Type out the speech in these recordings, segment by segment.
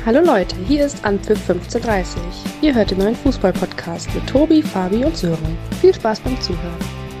Hallo Leute, hier ist Anpfiff 1530. Ihr hört den neuen Fußball-Podcast mit Tobi, Fabi und Sören. Viel Spaß beim Zuhören.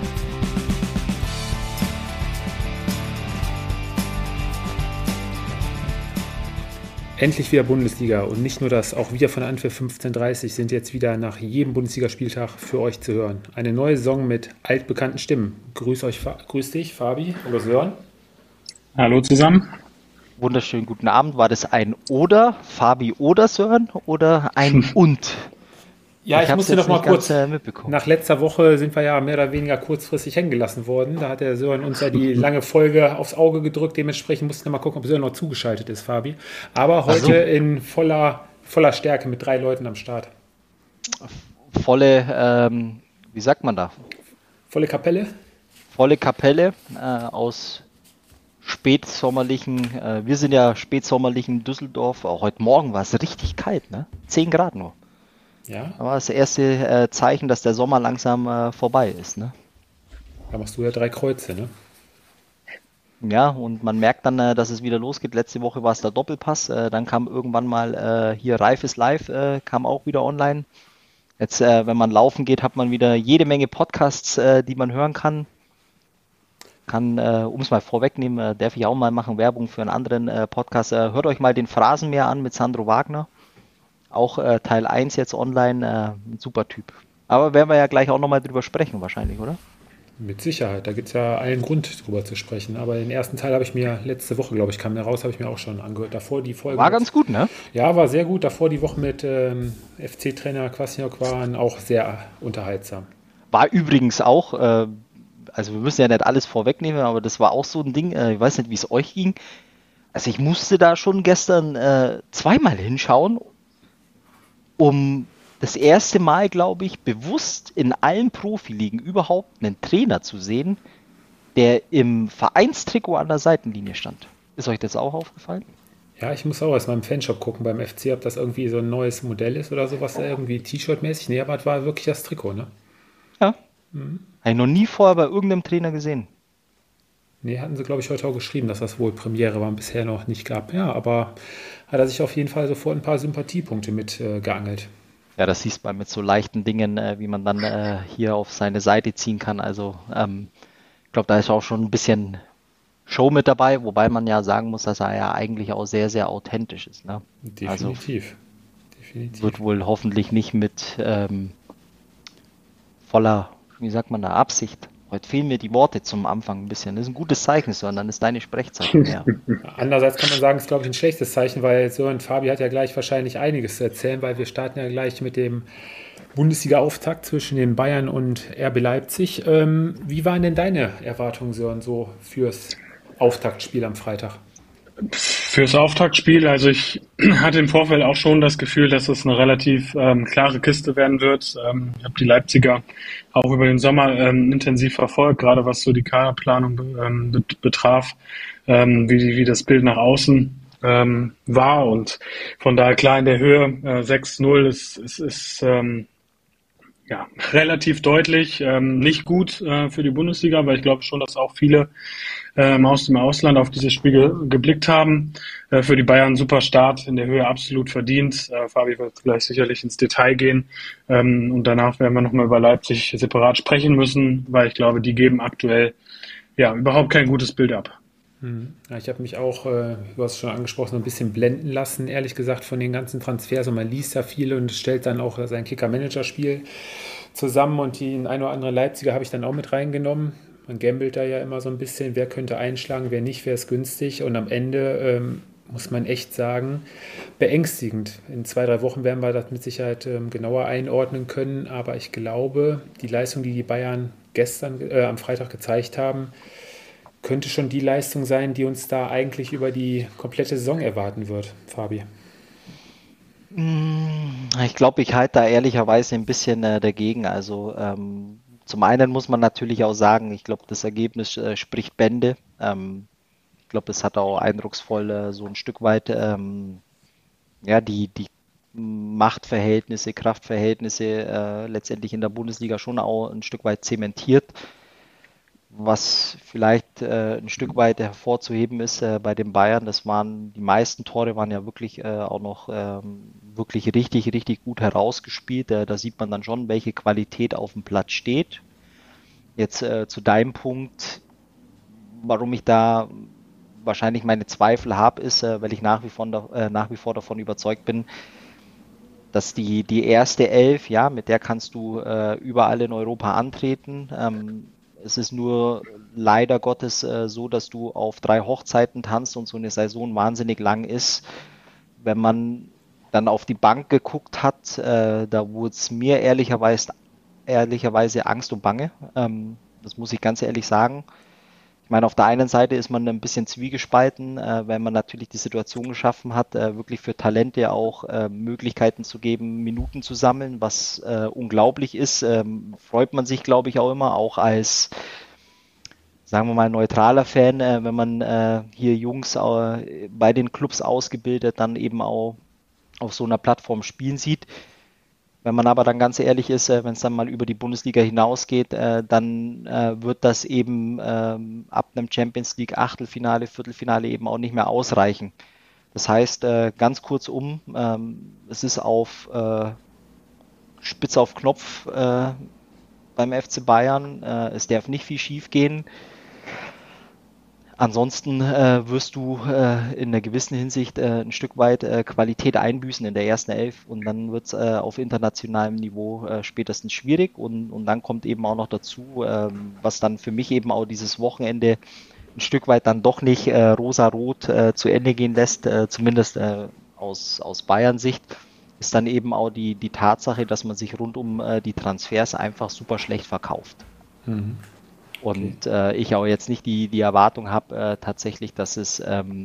Endlich wieder Bundesliga und nicht nur das, auch wir von Anpfiff 1530 sind jetzt wieder nach jedem Bundesligaspieltag für euch zu hören. Eine neue Saison mit altbekannten Stimmen. Grüß dich, Fabi oder Sören. Hallo zusammen. Wunderschönen guten Abend. War das ein oder, Fabi oder Sören oder ein und? Ja, ich musste noch mal kurz, mitbekommen. Nach letzter Woche sind wir ja mehr oder weniger kurzfristig hängen gelassen worden. Da hat der Sören uns ja die lange Folge aufs Auge gedrückt. Dementsprechend mussten wir mal gucken, ob Sören noch zugeschaltet ist, Fabi. Aber heute in voller Stärke mit 3 Leuten am Start. Wie sagt man da? Volle Kapelle? Volle Kapelle aus spätsommerlichen, wir sind ja spätsommerlichen Düsseldorf. Auch heute Morgen war es richtig kalt, ne? 10 Grad nur. Ja. Aber das erste Zeichen, dass der Sommer langsam vorbei ist, ne? Da machst du ja 3 Kreuze, ne? Ja, und man merkt dann, dass es wieder losgeht. Letzte Woche war es der Doppelpass, dann kam irgendwann mal hier Reif ist live, kam auch wieder online. Jetzt, wenn man laufen geht, hat man wieder jede Menge Podcasts, die man hören kann. Um es mal vorwegnehmen, darf ich auch mal machen, Werbung für einen anderen Podcast. Hört euch mal den Phrasenmäher an mit Sandro Wagner. Auch Teil 1 jetzt online, ein super Typ. Aber werden wir ja gleich auch nochmal drüber sprechen wahrscheinlich, oder? Mit Sicherheit, da gibt es ja allen Grund drüber zu sprechen. Aber den ersten Teil habe ich mir letzte Woche, glaube ich, kam der raus, habe ich mir auch schon angehört. Davor die Folge. War ganz gut, ne? Ja, war sehr gut. Davor die Woche mit FC-Trainer Kwasniok waren auch sehr unterhaltsam. War übrigens auch, also wir müssen ja nicht alles vorwegnehmen, aber das war auch so ein Ding, ich weiß nicht, wie es euch ging. Also ich musste da schon gestern zweimal hinschauen, um das erste Mal, glaube ich, bewusst in allen Profiligen überhaupt einen Trainer zu sehen, der im Vereinstrikot an der Seitenlinie stand. Ist euch das auch aufgefallen? Ja, ich muss auch erst mal im Fanshop gucken beim FC, ob das irgendwie so ein neues Modell ist oder sowas, irgendwie T-Shirt-mäßig. Nee, aber es war wirklich das Trikot, ne? Ja. Habe ich noch nie vorher bei irgendeinem Trainer gesehen. Nee, hatten sie, glaube ich, heute auch geschrieben, dass das wohl Premiere war und bisher noch nicht gab. Ja, aber hat er sich auf jeden Fall sofort ein paar Sympathiepunkte mit geangelt. Ja, das siehst man mit so leichten Dingen, wie man dann hier auf seine Seite ziehen kann. Also ich glaube, da ist auch schon ein bisschen Show mit dabei, wobei man ja sagen muss, dass er ja eigentlich auch sehr, sehr authentisch ist. Ne? Definitiv. Also wird wohl hoffentlich nicht mit voller, wie sagt man da, Absicht. Heute fehlen mir die Worte zum Anfang ein bisschen. Das ist ein gutes Zeichen, Sören, dann ist deine Sprechzeit mehr. Andererseits kann man sagen, es ist, glaube ich, ein schlechtes Zeichen, weil Sören Fabi hat ja gleich wahrscheinlich einiges zu erzählen, weil wir starten ja gleich mit dem Bundesliga-Auftakt zwischen den Bayern und RB Leipzig. Wie waren denn deine Erwartungen, Sören, so fürs Auftaktspiel am Freitag? Fürs Auftaktspiel, also ich hatte im Vorfeld auch schon das Gefühl, dass es eine relativ klare Kiste werden wird. Ich habe die Leipziger auch über den Sommer intensiv verfolgt, gerade was so die Kaderplanung betraf, wie das Bild nach außen war, und von daher klar in der Höhe 6-0 ist ja, relativ deutlich, nicht gut für die Bundesliga, weil ich glaube schon, dass auch viele aus dem Ausland auf dieses Spiel geblickt haben. Für die Bayern super Start, in der Höhe absolut verdient. Fabi wird gleich sicherlich ins Detail gehen. Und danach werden wir nochmal über Leipzig separat sprechen müssen, weil ich glaube, die geben aktuell ja überhaupt kein gutes Bild ab. Ja, ich habe mich auch, du hast es schon angesprochen, so ein bisschen blenden lassen, ehrlich gesagt, von den ganzen Transfers. Und man liest ja viel und stellt dann auch sein Kicker-Manager-Spiel zusammen. Und den ein oder andere Leipziger habe ich dann auch mit reingenommen. Man gambelt da ja immer so ein bisschen, wer könnte einschlagen, wer nicht, wer ist günstig. Und am Ende muss man echt sagen, beängstigend. In 2-3 Wochen werden wir das mit Sicherheit genauer einordnen können. Aber ich glaube, die Leistung, die Bayern am Freitag gezeigt haben, könnte schon die Leistung sein, die uns da eigentlich über die komplette Saison erwarten wird, Fabi. Ich glaube, ich halte da ehrlicherweise ein bisschen dagegen. Also zum einen muss man natürlich auch sagen, ich glaube, das Ergebnis spricht Bände. Ich glaube, es hat auch eindrucksvoll so ein Stück weit die Machtverhältnisse, Kraftverhältnisse letztendlich in der Bundesliga schon auch ein Stück weit zementiert. Was vielleicht ein Stück weit hervorzuheben ist bei den Bayern, die meisten Tore waren ja wirklich auch noch wirklich richtig, richtig gut herausgespielt. Da sieht man dann schon, welche Qualität auf dem Platz steht. Jetzt zu deinem Punkt, warum ich da wahrscheinlich meine Zweifel habe, ist, weil ich nach wie vor davon überzeugt bin, dass die erste Elf, ja, mit der kannst du überall in Europa antreten. Es ist nur leider Gottes so, dass du auf 3 Hochzeiten tanzt und so eine Saison wahnsinnig lang ist. Wenn man dann auf die Bank geguckt hat, da wurde es mir ehrlicherweise Angst und Bange. Das muss ich ganz ehrlich sagen. Ich meine, auf der einen Seite ist man ein bisschen zwiegespalten, weil man natürlich die Situation geschaffen hat, wirklich für Talente auch Möglichkeiten zu geben, Minuten zu sammeln, was unglaublich ist. Freut man sich, glaube ich, auch immer, auch als, sagen wir mal, neutraler Fan, wenn man hier Jungs bei den Clubs ausgebildet dann eben auch auf so einer Plattform spielen sieht. Wenn man aber dann ganz ehrlich ist, wenn es dann mal über die Bundesliga hinausgeht, dann wird das eben ab einem Champions League Achtelfinale, Viertelfinale eben auch nicht mehr ausreichen. Das heißt, ganz kurzum, es ist auf Spitz auf Knopf beim FC Bayern. Es darf nicht viel schief gehen. Ansonsten wirst du in einer gewissen Hinsicht ein Stück weit Qualität einbüßen in der ersten Elf und dann wird es auf internationalem Niveau spätestens schwierig und dann kommt eben auch noch dazu, was dann für mich eben auch dieses Wochenende ein Stück weit dann doch nicht rosa-rot zu Ende gehen lässt, zumindest aus Bayern-Sicht, ist dann eben auch die Tatsache, dass man sich rund um die Transfers einfach super schlecht verkauft. Mhm. Und ich auch jetzt nicht die Erwartung habe, tatsächlich, dass es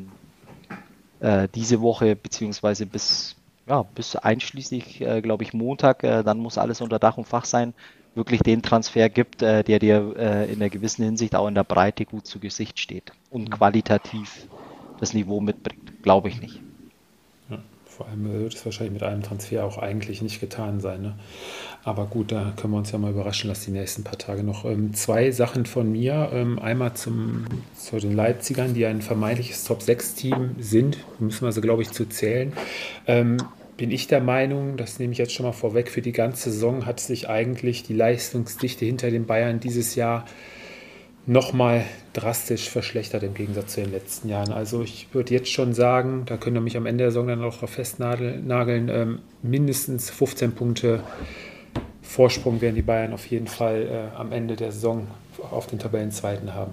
diese Woche beziehungsweise bis einschließlich, glaube ich, Montag, dann muss alles unter Dach und Fach sein, wirklich den Transfer gibt, der dir in einer gewissen Hinsicht auch in der Breite gut zu Gesicht steht und qualitativ das Niveau mitbringt. Glaube ich nicht. Ja, vor allem wird es wahrscheinlich mit einem Transfer auch eigentlich nicht getan sein. Ne? Aber gut, da können wir uns ja mal überraschen lassen, die nächsten paar Tage noch. 2 Sachen von mir. Einmal zu den Leipzigern, die ein vermeintliches Top-6-Team sind, müssen wir sie, glaube ich, zu zählen. Bin ich der Meinung, das nehme ich jetzt schon mal vorweg, für die ganze Saison hat sich eigentlich die Leistungsdichte hinter den Bayern dieses Jahr nochmal drastisch verschlechtert im Gegensatz zu den letzten Jahren. Also ich würde jetzt schon sagen, da können wir mich am Ende der Saison dann auch drauf festnageln, mindestens 15 Punkte Vorsprung werden die Bayern auf jeden Fall am Ende der Saison auf den Tabellenzweiten haben.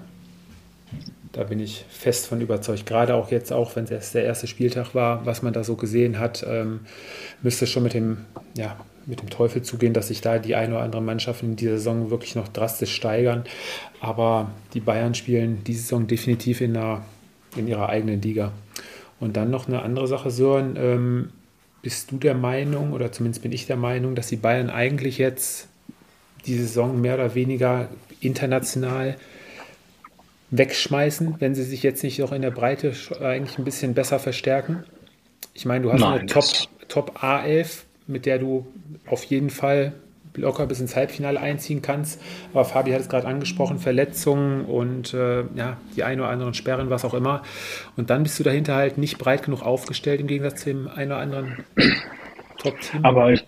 Da bin ich fest von überzeugt. Gerade auch jetzt, auch wenn es erst der erste Spieltag war, was man da so gesehen hat, müsste schon mit dem Teufel zugehen, dass sich da die eine oder andere Mannschaft in dieser Saison wirklich noch drastisch steigern. Aber die Bayern spielen diese Saison definitiv in ihrer eigenen Liga. Und dann noch eine andere Sache, Sören. Bist du der Meinung, oder zumindest bin ich der Meinung, dass die Bayern eigentlich jetzt die Saison mehr oder weniger international wegschmeißen, wenn sie sich jetzt nicht auch in der Breite eigentlich ein bisschen besser verstärken? Ich meine, du hast eine Top A11, mit der du auf jeden Fall locker bis ins Halbfinale einziehen kannst. Aber Fabi hat es gerade angesprochen, Verletzungen und die ein oder anderen Sperren, was auch immer. Und dann bist du dahinter halt nicht breit genug aufgestellt im Gegensatz zu dem einen oder anderen Top-Team. Aber ich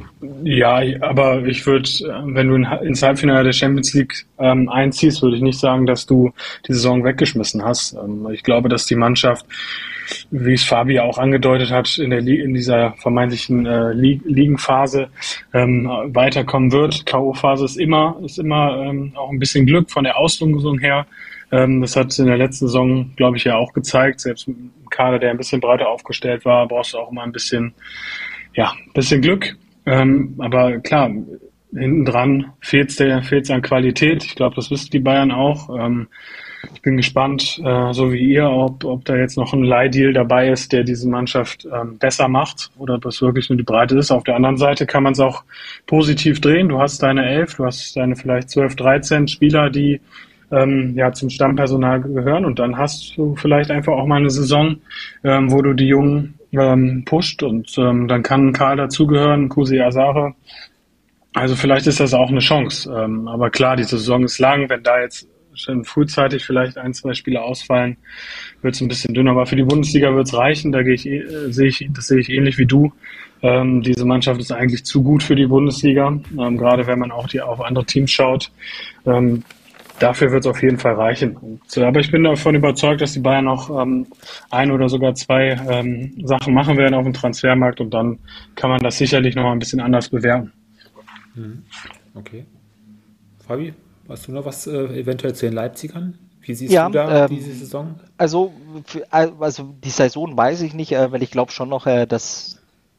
würde, wenn du ins Halbfinale der Champions League einziehst, würde ich nicht sagen, dass du die Saison weggeschmissen hast. Ich glaube, dass die Mannschaft, wie es Fabi auch angedeutet hat, in dieser vermeintlichen Ligenphase weiterkommen wird. K.O.-Phase ist immer auch ein bisschen Glück von der Auslosung her. Das hat in der letzten Saison, glaube ich, ja auch gezeigt. Selbst mit einem Kader, der ein bisschen breiter aufgestellt war, brauchst du auch immer ein bisschen Glück. Aber klar, hinten dran fehlt's an Qualität. Ich glaube, das wissen die Bayern auch. Ich bin gespannt, so wie ihr, ob da jetzt noch ein Leihdeal dabei ist, der diese Mannschaft besser macht oder ob das wirklich nur die Breite ist. Auf der anderen Seite kann man es auch positiv drehen. Du hast deine 11, du hast deine vielleicht 12, 13 Spieler, die zum Stammpersonal gehören, und dann hast du vielleicht einfach auch mal eine Saison, wo du die Jungen pusht, und dann kann Karl dazugehören, Kusi Asare. Also vielleicht ist das auch eine Chance. Aber klar, die Saison ist lang. Wenn da jetzt schon frühzeitig vielleicht 1, 2 Spieler ausfallen, wird es ein bisschen dünner. Aber für die Bundesliga wird es reichen. Da sehe ich ähnlich wie du. Diese Mannschaft ist eigentlich zu gut für die Bundesliga, gerade wenn man auch auf andere Teams schaut. Dafür wird es auf jeden Fall reichen. Aber ich bin davon überzeugt, dass die Bayern noch ein oder sogar 2 Sachen machen werden auf dem Transfermarkt und dann kann man das sicherlich noch mal ein bisschen anders bewerten. Okay. Fabi, hast du noch was eventuell zu den Leipzigern? Wie siehst du da diese Saison? Also die Saison weiß ich nicht, weil ich glaube schon noch, dass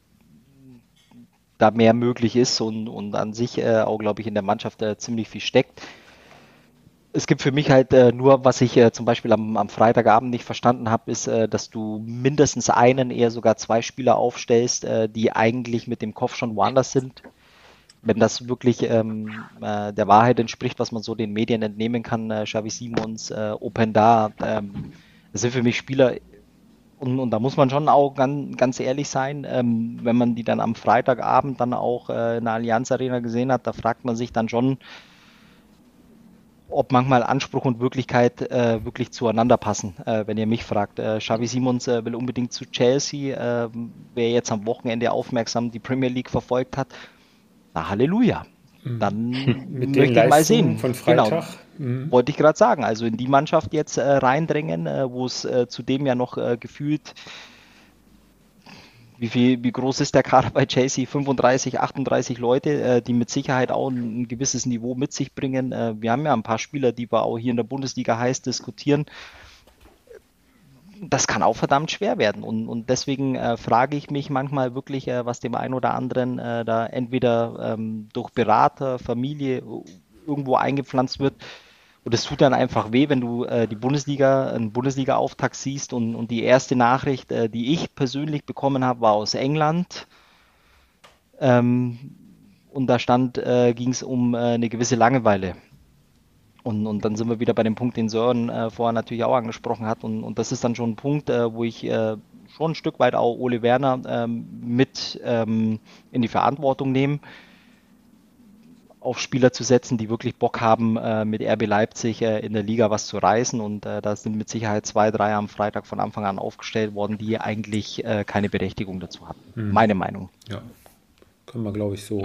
da mehr möglich ist und an sich auch, glaube ich, in der Mannschaft ziemlich viel steckt. Es gibt für mich halt nur, was ich zum Beispiel am Freitagabend nicht verstanden habe, ist, dass du mindestens einen, eher sogar 2 Spieler aufstellst, die eigentlich mit dem Kopf schon woanders sind. Wenn das wirklich der Wahrheit entspricht, was man so den Medien entnehmen kann, Xavi Simons, Openda, das sind für mich Spieler, und da muss man schon auch ganz ehrlich sein, wenn man die dann am Freitagabend dann auch in der Allianz Arena gesehen hat, da fragt man sich dann schon, ob manchmal Anspruch und Wirklichkeit wirklich zueinander passen, wenn ihr mich fragt. Xavi Simons will unbedingt zu Chelsea, wer jetzt am Wochenende aufmerksam die Premier League verfolgt hat, na Halleluja. Dann mit möchte den ich mal sehen. von Freitag. Genau. Wollte ich gerade sagen. Also in die Mannschaft jetzt reindrängen, wo es zudem ja noch gefühlt, wie groß ist der Kader bei Chelsea? 35, 38 Leute, die mit Sicherheit auch ein gewisses Niveau mit sich bringen. Wir haben ja ein paar Spieler, die wir auch hier in der Bundesliga heiß diskutieren. Das kann auch verdammt schwer werden und deswegen frage ich mich manchmal wirklich, was dem einen oder anderen da entweder durch Berater, Familie irgendwo eingepflanzt wird. Und es tut dann einfach weh, wenn du einen Bundesliga-Auftakt siehst und die erste Nachricht, die ich persönlich bekommen habe, war aus England. Und da ging es um eine gewisse Langeweile. Und dann sind wir wieder bei dem Punkt, den Sören vorher natürlich auch angesprochen hat. Und das ist dann schon ein Punkt, wo ich schon ein Stück weit auch Ole Werner mit in die Verantwortung nehme, auf Spieler zu setzen, die wirklich Bock haben, mit RB Leipzig in der Liga was zu reißen. Und da sind mit Sicherheit 2, 3 am Freitag von Anfang an aufgestellt worden, die eigentlich keine Berechtigung dazu hatten. Meine Meinung. Ja, können wir, glaube ich, so.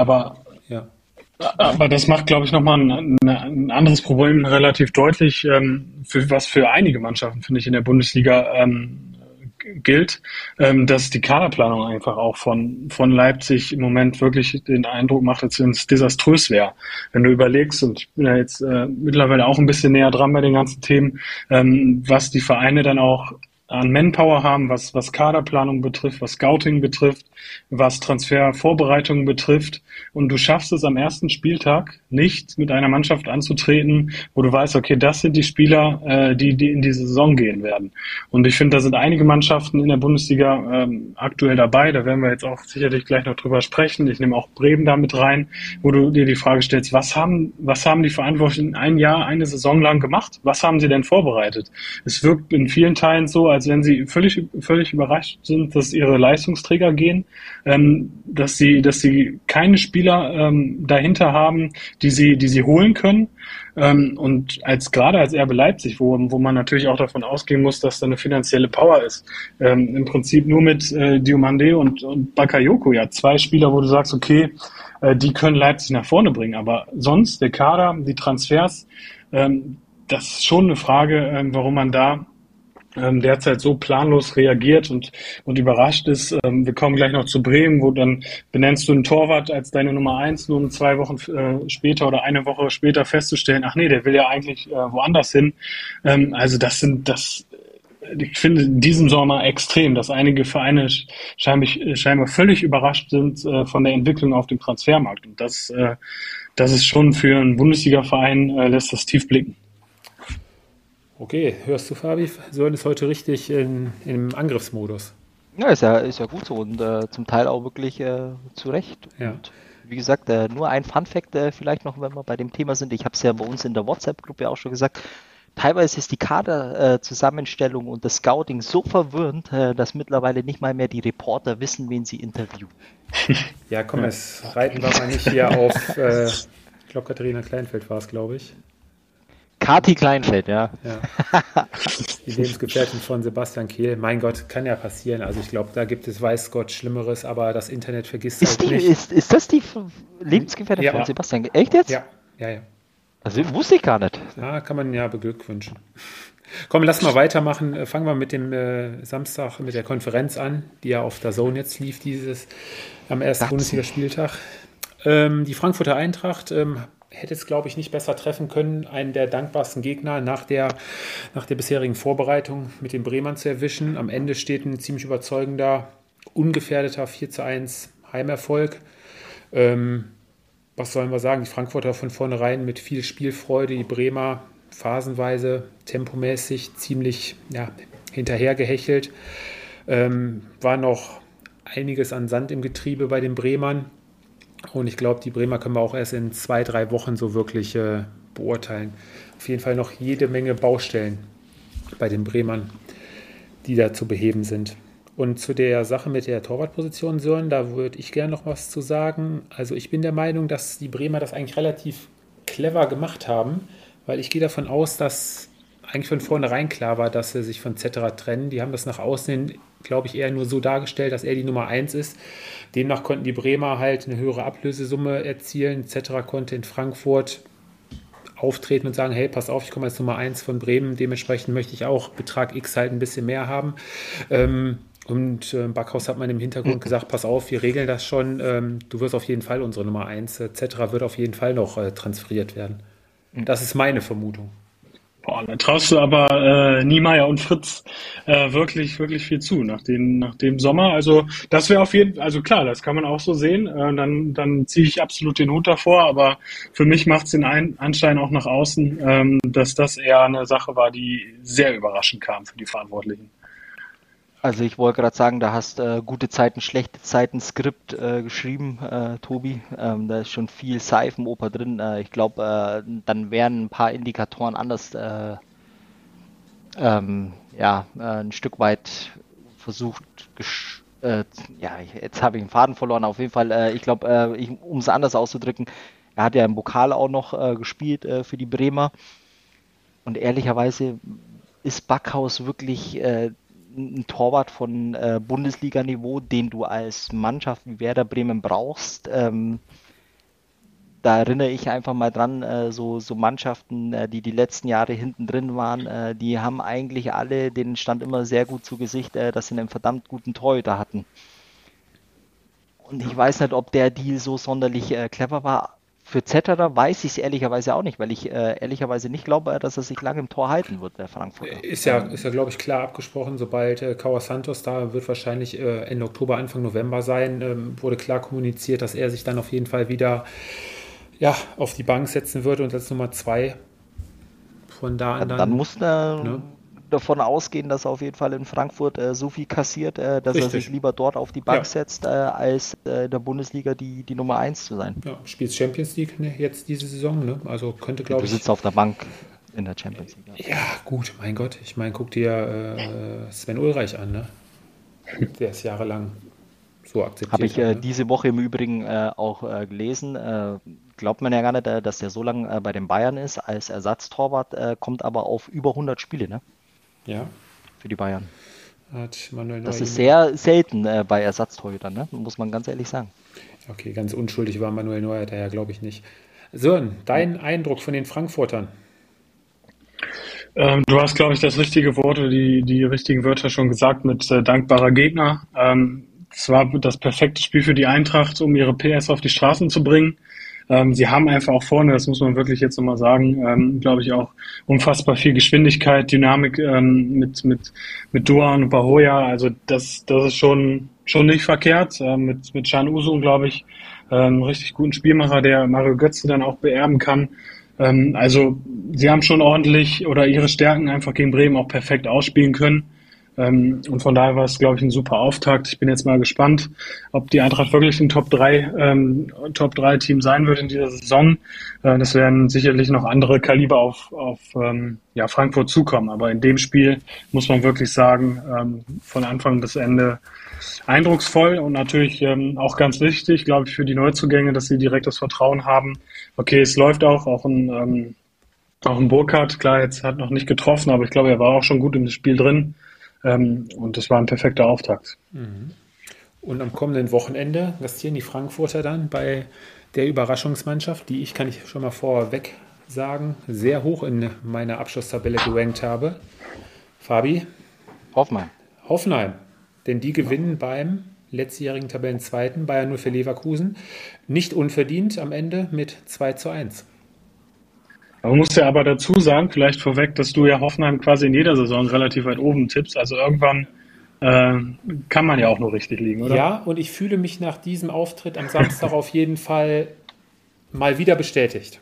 Aber das macht, glaube ich, nochmal ein anderes Problem relativ deutlich, was für einige Mannschaften, finde ich, in der Bundesliga gilt, dass die Kaderplanung einfach auch von Leipzig im Moment wirklich den Eindruck macht, als wenn es desaströs wäre. Wenn du überlegst, und ich bin ja jetzt mittlerweile auch ein bisschen näher dran bei den ganzen Themen, was die Vereine dann auch an Manpower haben, was Kaderplanung betrifft, was Scouting betrifft, was Transfervorbereitungen betrifft. Und du schaffst es am ersten Spieltag nicht, mit einer Mannschaft anzutreten, wo du weißt, okay, das sind die Spieler, die in die Saison gehen werden. Und ich finde, da sind einige Mannschaften in der Bundesliga aktuell dabei. Da werden wir jetzt auch sicherlich gleich noch drüber sprechen. Ich nehme auch Bremen da mit rein, wo du dir die Frage stellst, was haben die Verantwortlichen ein Jahr, eine Saison lang gemacht? Was haben sie denn vorbereitet? Es wirkt in vielen Teilen so, als wenn sie völlig überrascht sind, dass ihre Leistungsträger gehen, dass sie keine Spieler dahinter haben, die sie holen können. Und gerade als RB Leipzig, wo man natürlich auch davon ausgehen muss, dass da eine finanzielle Power ist, im Prinzip nur mit Diomande und Bakayoko, ja, 2 Spieler, wo du sagst, okay, die können Leipzig nach vorne bringen, aber sonst der Kader, die Transfers, das ist schon eine Frage, warum man da derzeit so planlos reagiert und überrascht ist. Wir kommen gleich noch zu Bremen, wo dann benennst du einen Torwart als deine Nummer 1, nur 2 Wochen später oder eine Woche später festzustellen, ach nee, der will ja eigentlich woanders hin. Also ich finde in diesem Sommer extrem, dass einige Vereine scheinbar völlig überrascht sind von der Entwicklung auf dem Transfermarkt. Und das ist schon für einen Bundesliga-Verein, lässt das tief blicken. Okay, hörst du, Fabi? Sören ist heute richtig im Angriffsmodus. Ja, ist ja gut so und zum Teil auch wirklich zu Recht. Ja. Und wie gesagt, nur ein Fun-Fact vielleicht noch, wenn wir bei dem Thema sind. Ich habe es ja bei uns in der WhatsApp-Gruppe auch schon gesagt. Teilweise ist die Kaderzusammenstellung und das Scouting so verwirrend, dass mittlerweile nicht mal mehr die Reporter wissen, wen sie interviewen. Ja, komm, jetzt reiten wir mal nicht hier auf, ich glaube, Katharina Kleinfeld war es, glaube ich. Kati Kleinfeld, ja. Die Lebensgefährtin von Sebastian Kehl. Mein Gott, kann ja passieren. Also ich glaube, da gibt es, weiß Gott, Schlimmeres, aber das Internet vergisst halt nicht. Ist das die Lebensgefährtin von Sebastian Kehl? Echt jetzt? Ja. Also wusste ich gar nicht. Ja, kann man ja beglückwünschen. Komm, lass mal weitermachen. Fangen wir mit dem Samstag, mit der Konferenz an, die ja auf DAZN jetzt lief, am ersten Bundesligaspieltag. Die Frankfurter Eintracht hätte es, glaube ich, nicht besser treffen können, einen der dankbarsten Gegner nach der bisherigen Vorbereitung mit den Bremern zu erwischen. Am Ende steht ein ziemlich überzeugender, ungefährdeter 4:1 Heimerfolg. Was sollen wir sagen? Die Frankfurter von vornherein mit viel Spielfreude, die Bremer phasenweise, tempomäßig ziemlich hinterhergehechelt. War noch einiges an Sand im Getriebe bei den Bremern. Und ich glaube, die Bremer können wir auch erst in 2-3 Wochen so wirklich beurteilen. Auf jeden Fall noch jede Menge Baustellen bei den Bremern, die da zu beheben sind. Und zu der Sache mit der Torwartposition, Sören, da würde ich gerne noch was zu sagen. Also ich bin der Meinung, dass die Bremer das eigentlich relativ clever gemacht haben, weil ich gehe davon aus, dass eigentlich von vornherein klar war, dass sie sich von Zetterer trennen. Die haben das nach außen hin, glaube ich, eher nur so dargestellt, dass er die Nummer 1 ist. Demnach konnten die Bremer halt eine höhere Ablösesumme erzielen. Zetterer konnte in Frankfurt auftreten und sagen, hey, pass auf, ich komme als Nummer 1 von Bremen, dementsprechend möchte ich auch Betrag X halt ein bisschen mehr haben. Und Backhaus hat man im Hintergrund gesagt, pass auf, wir regeln das schon, du wirst auf jeden Fall unsere Nummer 1. Zetterer wird auf jeden Fall noch transferiert werden. Das ist meine Vermutung. Boah, da traust du aber Niemeyer und Fritz wirklich, wirklich viel zu nach dem Sommer. Also das wäre auf jeden Fall, also klar, das kann man auch so sehen. Dann ziehe ich absolut den Hut davor, aber für mich macht es den Anschein auch nach außen, dass das eher eine Sache war, die sehr überraschend kam für die Verantwortlichen. Also ich wollte gerade sagen, da hast gute Zeiten, schlechte Zeiten Skript geschrieben, Tobi. Da ist schon viel Seifenoper drin. Ich glaube, dann wären ein paar Indikatoren anders ein Stück weit versucht, jetzt habe ich den Faden verloren. Auf jeden Fall, ich glaube, um es anders auszudrücken, er hat ja im Pokal auch noch gespielt für die Bremer. Und ehrlicherweise ist Backhaus wirklich ein Torwart von Bundesliga-Niveau, den du als Mannschaft wie Werder Bremen brauchst. Da erinnere ich einfach mal dran, so Mannschaften, die letzten Jahre hinten drin waren, die haben eigentlich alle, denen stand immer sehr gut zu Gesicht, dass sie einen verdammt guten Torhüter hatten. Und ich weiß nicht, ob der Deal so sonderlich clever war. Für Zetterer weiß ich es ehrlicherweise auch nicht, weil ich ehrlicherweise nicht glaube, dass er sich lange im Tor halten wird, der Frankfurter. Ist ja, glaube ich, klar abgesprochen, sobald Kawa Santos da wird wahrscheinlich Ende Oktober, Anfang November sein, wurde klar kommuniziert, dass er sich dann auf jeden Fall wieder auf die Bank setzen würde und als Nummer 2 von da an dann muss er davon ausgehen, dass er auf jeden Fall in Frankfurt so viel kassiert, dass Richtig. Er sich lieber dort auf die Bank setzt, als in der Bundesliga die Nummer 1 zu sein. Ja, spielt Champions League jetzt diese Saison, ne? Also könnte, glaube ich... Du sitzt auf der Bank in der Champions League. Ja, gut, mein Gott. Ich meine, guck dir Sven Ulreich an, ne? Der ist jahrelang so akzeptiert. Habe ich diese Woche im Übrigen auch gelesen. Glaubt man ja gar nicht, dass der so lange bei den Bayern ist als Ersatztorwart, kommt aber auf über 100 Spiele, ne? Ja. Für die Bayern. Hat Manuel Neuer das ist sehr selten bei Ersatztorhütern, ne? Muss man ganz ehrlich sagen. Okay, ganz unschuldig war Manuel Neuer daher, glaube ich nicht. Sören, dein Eindruck von den Frankfurtern? Du hast, glaube ich, das richtige Wort oder die richtigen Wörter schon gesagt mit dankbarer Gegner. Es war das perfekte Spiel für die Eintracht, um ihre PS auf die Straßen zu bringen. Sie haben einfach auch vorne, das muss man wirklich jetzt nochmal sagen, glaube ich auch unfassbar viel Geschwindigkeit, Dynamik mit Duan und Bahoya. Also das ist schon nicht verkehrt. Mit Can Usun, glaube ich, einen richtig guten Spielmacher, der Mario Götze dann auch beerben kann. Also sie haben schon ordentlich oder ihre Stärken einfach gegen Bremen auch perfekt ausspielen können. Und von daher war es, glaube ich, ein super Auftakt. Ich bin jetzt mal gespannt, ob die Eintracht wirklich ein Top-3-Team sein wird in dieser Saison. Das werden sicherlich noch andere Kaliber auf Frankfurt zukommen. Aber in dem Spiel muss man wirklich sagen, von Anfang bis Ende eindrucksvoll und natürlich auch ganz wichtig, glaube ich, für die Neuzugänge, dass sie direkt das Vertrauen haben. Okay, es läuft auch ein Auch ein Burkhardt, klar, jetzt hat noch nicht getroffen, aber ich glaube, er war auch schon gut im Spiel drin. Und das war ein perfekter Auftakt. Und am kommenden Wochenende gastieren die Frankfurter dann bei der Überraschungsmannschaft, die kann ich schon mal vorweg sagen, sehr hoch in meiner Abschlusstabelle gerankt habe. Fabi? Hoffmann. Hoffenheim. Denn die gewinnen beim letztjährigen Tabellenzweiten Bayern 0 Leverkusen. Nicht unverdient am Ende mit 2:1. Man muss ja aber dazu sagen, vielleicht vorweg, dass du ja Hoffenheim quasi in jeder Saison relativ weit oben tippst. Also irgendwann kann man ja auch nur richtig liegen, oder? Ja, und ich fühle mich nach diesem Auftritt am Samstag auf jeden Fall mal wieder bestätigt.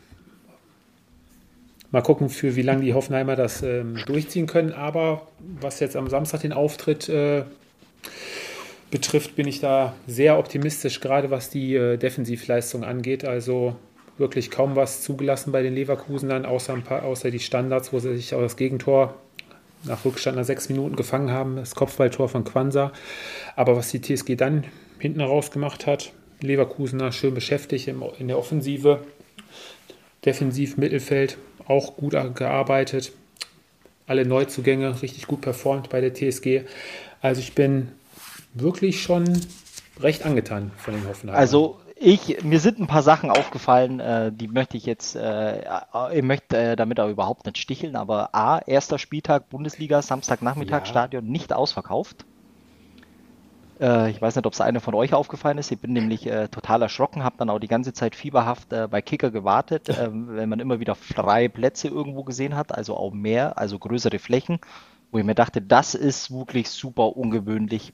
Mal gucken, für wie lange die Hoffenheimer das durchziehen können. Aber was jetzt am Samstag den Auftritt betrifft, bin ich da sehr optimistisch, gerade was die Defensivleistung angeht. Also wirklich kaum was zugelassen bei den Leverkusenern, außer die Standards, wo sie sich auch das Gegentor nach Rückstand nach 6 Minuten gefangen haben, das Kopfballtor von Quansah. Aber was die TSG dann hinten raus gemacht hat, Leverkusener schön beschäftigt in der Offensive, defensiv Mittelfeld auch gut gearbeitet, alle Neuzugänge richtig gut performt bei der TSG. Also ich bin wirklich schon recht angetan von den Hoffenheimern. Also mir sind ein paar Sachen aufgefallen, die möchte ich jetzt, ich möchte damit auch überhaupt nicht sticheln, aber erster Spieltag Bundesliga, Samstagnachmittag, Ja. Stadion nicht ausverkauft. Ich weiß nicht, ob es einem von euch aufgefallen ist. Ich bin nämlich total erschrocken, habe dann auch die ganze Zeit fieberhaft bei Kicker gewartet, wenn man immer wieder freie Plätze irgendwo gesehen hat, also auch mehr, also größere Flächen, wo ich mir dachte, das ist wirklich super ungewöhnlich.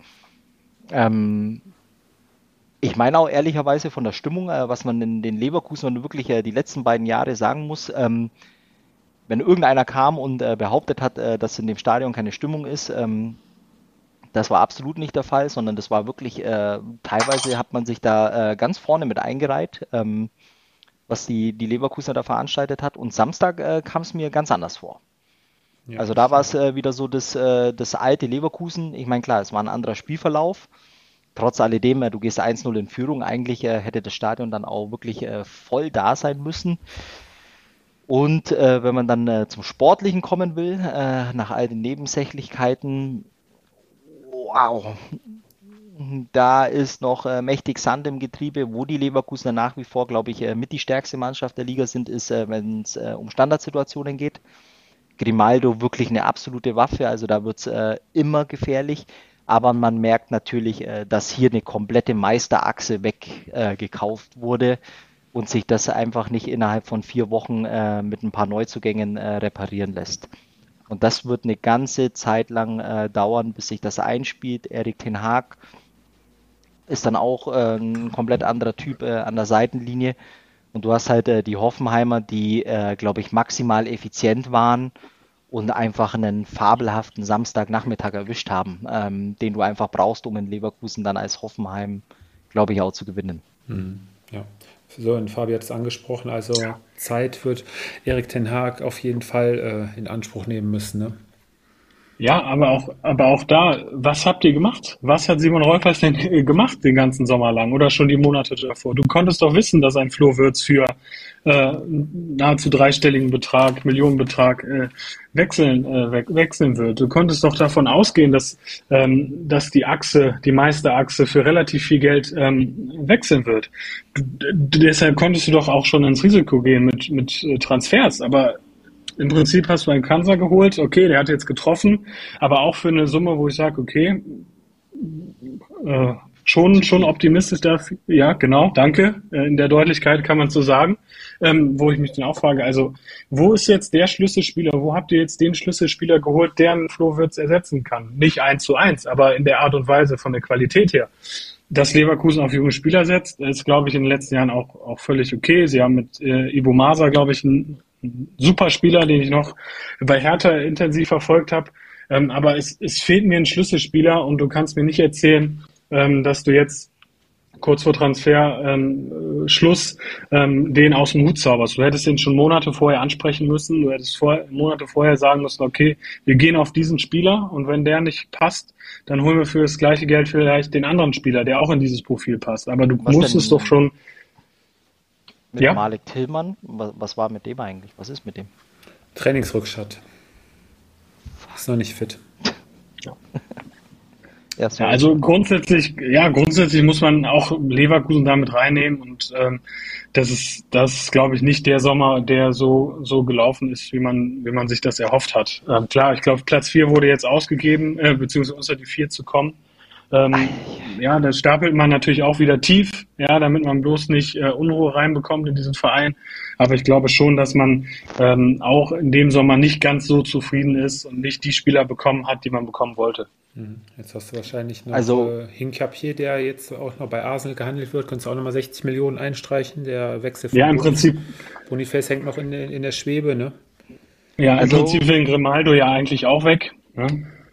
Ich meine auch ehrlicherweise von der Stimmung, was man in den Leverkusen wirklich die letzten beiden Jahre sagen muss, wenn irgendeiner kam und behauptet hat, dass in dem Stadion keine Stimmung ist, das war absolut nicht der Fall, sondern das war wirklich, teilweise hat man sich da ganz vorne mit eingereiht, was die Leverkusener da veranstaltet hat. Und Samstag kam es mir ganz anders vor. Ja, Also da war es wieder so das alte Leverkusen. Ich meine, klar, es war ein anderer Spielverlauf. Trotz alledem, du gehst 1:0 in Führung. Eigentlich hätte das Stadion dann auch wirklich voll da sein müssen. Und wenn man dann zum Sportlichen kommen will, nach all den Nebensächlichkeiten, wow, da ist noch mächtig Sand im Getriebe. Wo die Leverkusener nach wie vor, glaube ich, mit die stärkste Mannschaft der Liga sind, ist, wenn es um Standardsituationen geht. Grimaldo wirklich eine absolute Waffe, also da wird es immer gefährlich. Aber man merkt natürlich, dass hier eine komplette Meisterachse weggekauft wurde und sich das einfach nicht innerhalb von 4 Wochen mit ein paar Neuzugängen reparieren lässt. Und das wird eine ganze Zeit lang dauern, bis sich das einspielt. Erik ten Hag ist dann auch ein komplett anderer Typ an der Seitenlinie. Und du hast halt die Hoffenheimer, die, glaube ich, maximal effizient waren und einfach einen fabelhaften Samstagnachmittag erwischt haben, den du einfach brauchst, um in Leverkusen dann als Hoffenheim, glaube ich, auch zu gewinnen. Ja. So, und Fabi hat es angesprochen, also Zeit wird Erik ten Hag auf jeden Fall in Anspruch nehmen müssen. Ne? Ja, aber auch da, was habt ihr gemacht? Was hat Simon Rolfers denn gemacht den ganzen Sommer lang oder schon die Monate davor? Du konntest doch wissen, dass ein Flo Wirtz für nahezu dreistelligen Betrag, Millionenbetrag wechseln wird. Du konntest doch davon ausgehen, dass die Meisterachse für relativ viel Geld wechseln wird. Deshalb konntest du doch auch schon ins Risiko gehen mit Transfers, aber im Prinzip hast du einen Quansah geholt, okay, der hat jetzt getroffen, aber auch für eine Summe, wo ich sage, okay, schon optimistisch dafür, ja, genau, danke, in der Deutlichkeit kann man so sagen, wo ich mich dann auch frage, also, wo ist jetzt der Schlüsselspieler, wo habt ihr jetzt den Schlüsselspieler geholt, der einen Flo Wirtz ersetzen kann? Nicht 1:1, aber in der Art und Weise, von der Qualität her. Dass Leverkusen auf junge Spieler setzt, ist, glaube ich, in den letzten Jahren auch völlig okay. Sie haben mit Ibo Masa, glaube ich, einen super Spieler, den ich noch bei Hertha intensiv verfolgt habe. Aber es fehlt mir ein Schlüsselspieler und du kannst mir nicht erzählen, dass du jetzt kurz vor Transfer Schluss den aus dem Hut zauberst. Du hättest den schon Monate vorher ansprechen müssen. Du hättest Monate vorher sagen müssen, okay, wir gehen auf diesen Spieler und wenn der nicht passt, dann holen wir für das gleiche Geld vielleicht den anderen Spieler, der auch in dieses Profil passt. Aber du musstest doch schon... Mit Malik Tillmann, was war mit dem eigentlich? Was ist mit dem? Trainingsrückschritt. Ist noch nicht fit. Ja, also grundsätzlich muss man auch Leverkusen damit reinnehmen und das ist, glaube ich, nicht der Sommer, der so gelaufen ist, wie man sich das erhofft hat. Klar, ich glaube, Platz 4 wurde jetzt ausgegeben, beziehungsweise unter die 4 zu kommen. Ja, da stapelt man natürlich auch wieder tief, ja, damit man bloß nicht Unruhe reinbekommt in diesen Verein. Aber ich glaube schon, dass man auch in dem Sommer nicht ganz so zufrieden ist und nicht die Spieler bekommen hat, die man bekommen wollte. Jetzt hast du wahrscheinlich noch Hincapié, der jetzt auch noch bei Arsenal gehandelt wird. Kannst du auch nochmal 60 Millionen einstreichen. Der Wechsel von im Prinzip. Boniface hängt noch in der Schwebe, ne? Ja, im Prinzip will Grimaldo ja eigentlich auch weg. Ja.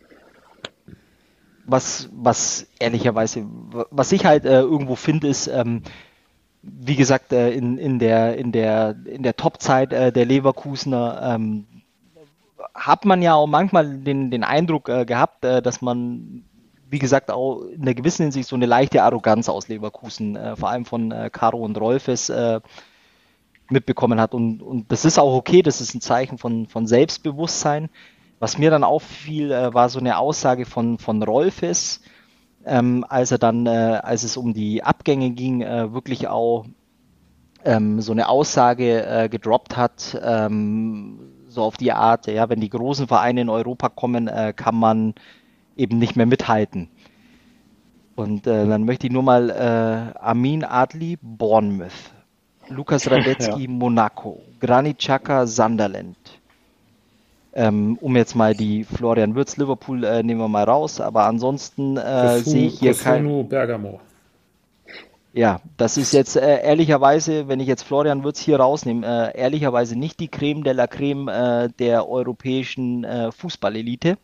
Was ehrlicherweise, was ich halt irgendwo finde, ist, wie gesagt, in der Top-Zeit der Leverkusener hat man ja auch manchmal den Eindruck gehabt, dass man, wie gesagt, auch in einer gewissen Hinsicht so eine leichte Arroganz aus Leverkusen, vor allem von Caro und Rolfes, mitbekommen hat. Und das ist auch okay, das ist ein Zeichen von Selbstbewusstsein. Was mir dann auffiel, war so eine Aussage von Rolfes, als es um die Abgänge ging, wirklich auch so eine Aussage gedroppt hat, so auf die Art, ja, wenn die großen Vereine in Europa kommen, kann man eben nicht mehr mithalten. Und dann möchte ich nur mal Amin Adli, Bournemouth, Lukas Radetzky, Monaco, Granit Xhaka, Sunderland. Um jetzt mal die Florian Wirtz, Liverpool nehmen wir mal raus, aber ansonsten sehe ich hier kein... Bergamo. Ja, das ist jetzt ehrlicherweise, wenn ich jetzt Florian Wirtz hier rausnehme, ehrlicherweise nicht die Creme de la Creme der europäischen Fußballelite.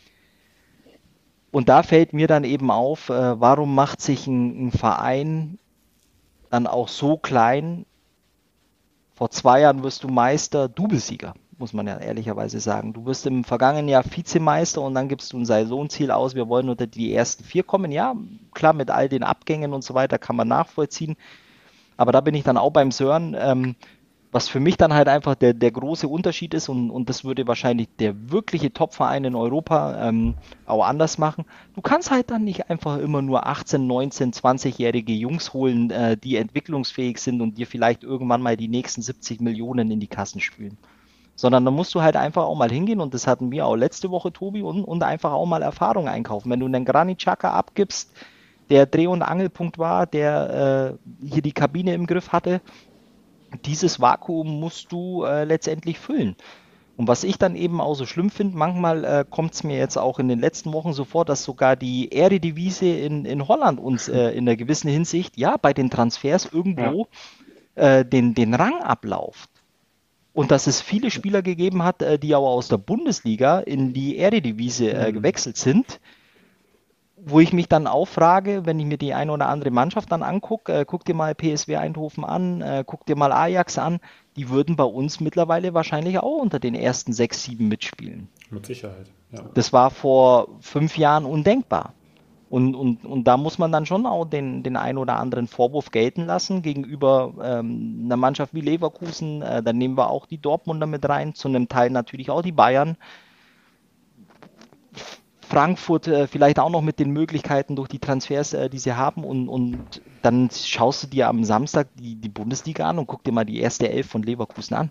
Und da fällt mir dann eben auf, warum macht sich ein Verein dann auch so klein? Vor 2 Jahren wirst du Meister, Doublesieger, muss man ja ehrlicherweise sagen. Du wirst im vergangenen Jahr Vizemeister und dann gibst du ein Saisonziel aus, wir wollen unter die ersten 4 kommen. Ja, klar, mit all den Abgängen und so weiter kann man nachvollziehen. Aber da bin ich dann auch beim Sören, was für mich dann halt einfach der große Unterschied ist und das würde wahrscheinlich der wirkliche Top-Verein in Europa auch anders machen. Du kannst halt dann nicht einfach immer nur 18, 19, 20-jährige Jungs holen, die entwicklungsfähig sind und dir vielleicht irgendwann mal die nächsten 70 Millionen in die Kassen spülen. Sondern da musst du halt einfach auch mal hingehen und das hatten wir auch letzte Woche, Tobi, und einfach auch mal Erfahrung einkaufen. Wenn du einen Granit Xhaka abgibst, der Dreh- und Angelpunkt war, der hier die Kabine im Griff hatte, dieses Vakuum musst du letztendlich füllen. Und was ich dann eben auch so schlimm finde, manchmal kommt es mir jetzt auch in den letzten Wochen so vor, dass sogar die Eredivisie in Holland uns in einer gewissen Hinsicht, ja, bei den Transfers irgendwo den Rang ablauft. Und dass es viele Spieler gegeben hat, die aber aus der Bundesliga in die Eredivisie gewechselt sind, wo ich mich dann auch frage, wenn ich mir die eine oder andere Mannschaft dann angucke, guck dir mal PSV Eindhoven an, guck dir mal Ajax an, die würden bei uns mittlerweile wahrscheinlich auch unter den ersten 6, 7 mitspielen. Mit Sicherheit, ja. Das war vor 5 Jahren undenkbar. Und da muss man dann schon auch den einen oder anderen Vorwurf gelten lassen gegenüber einer Mannschaft wie Leverkusen. Dann nehmen wir auch die Dortmunder mit rein, zu einem Teil natürlich auch die Bayern. Frankfurt vielleicht auch noch mit den Möglichkeiten durch die Transfers, die sie haben. Und dann schaust du dir am Samstag die Bundesliga an und guck dir mal die erste Elf von Leverkusen an.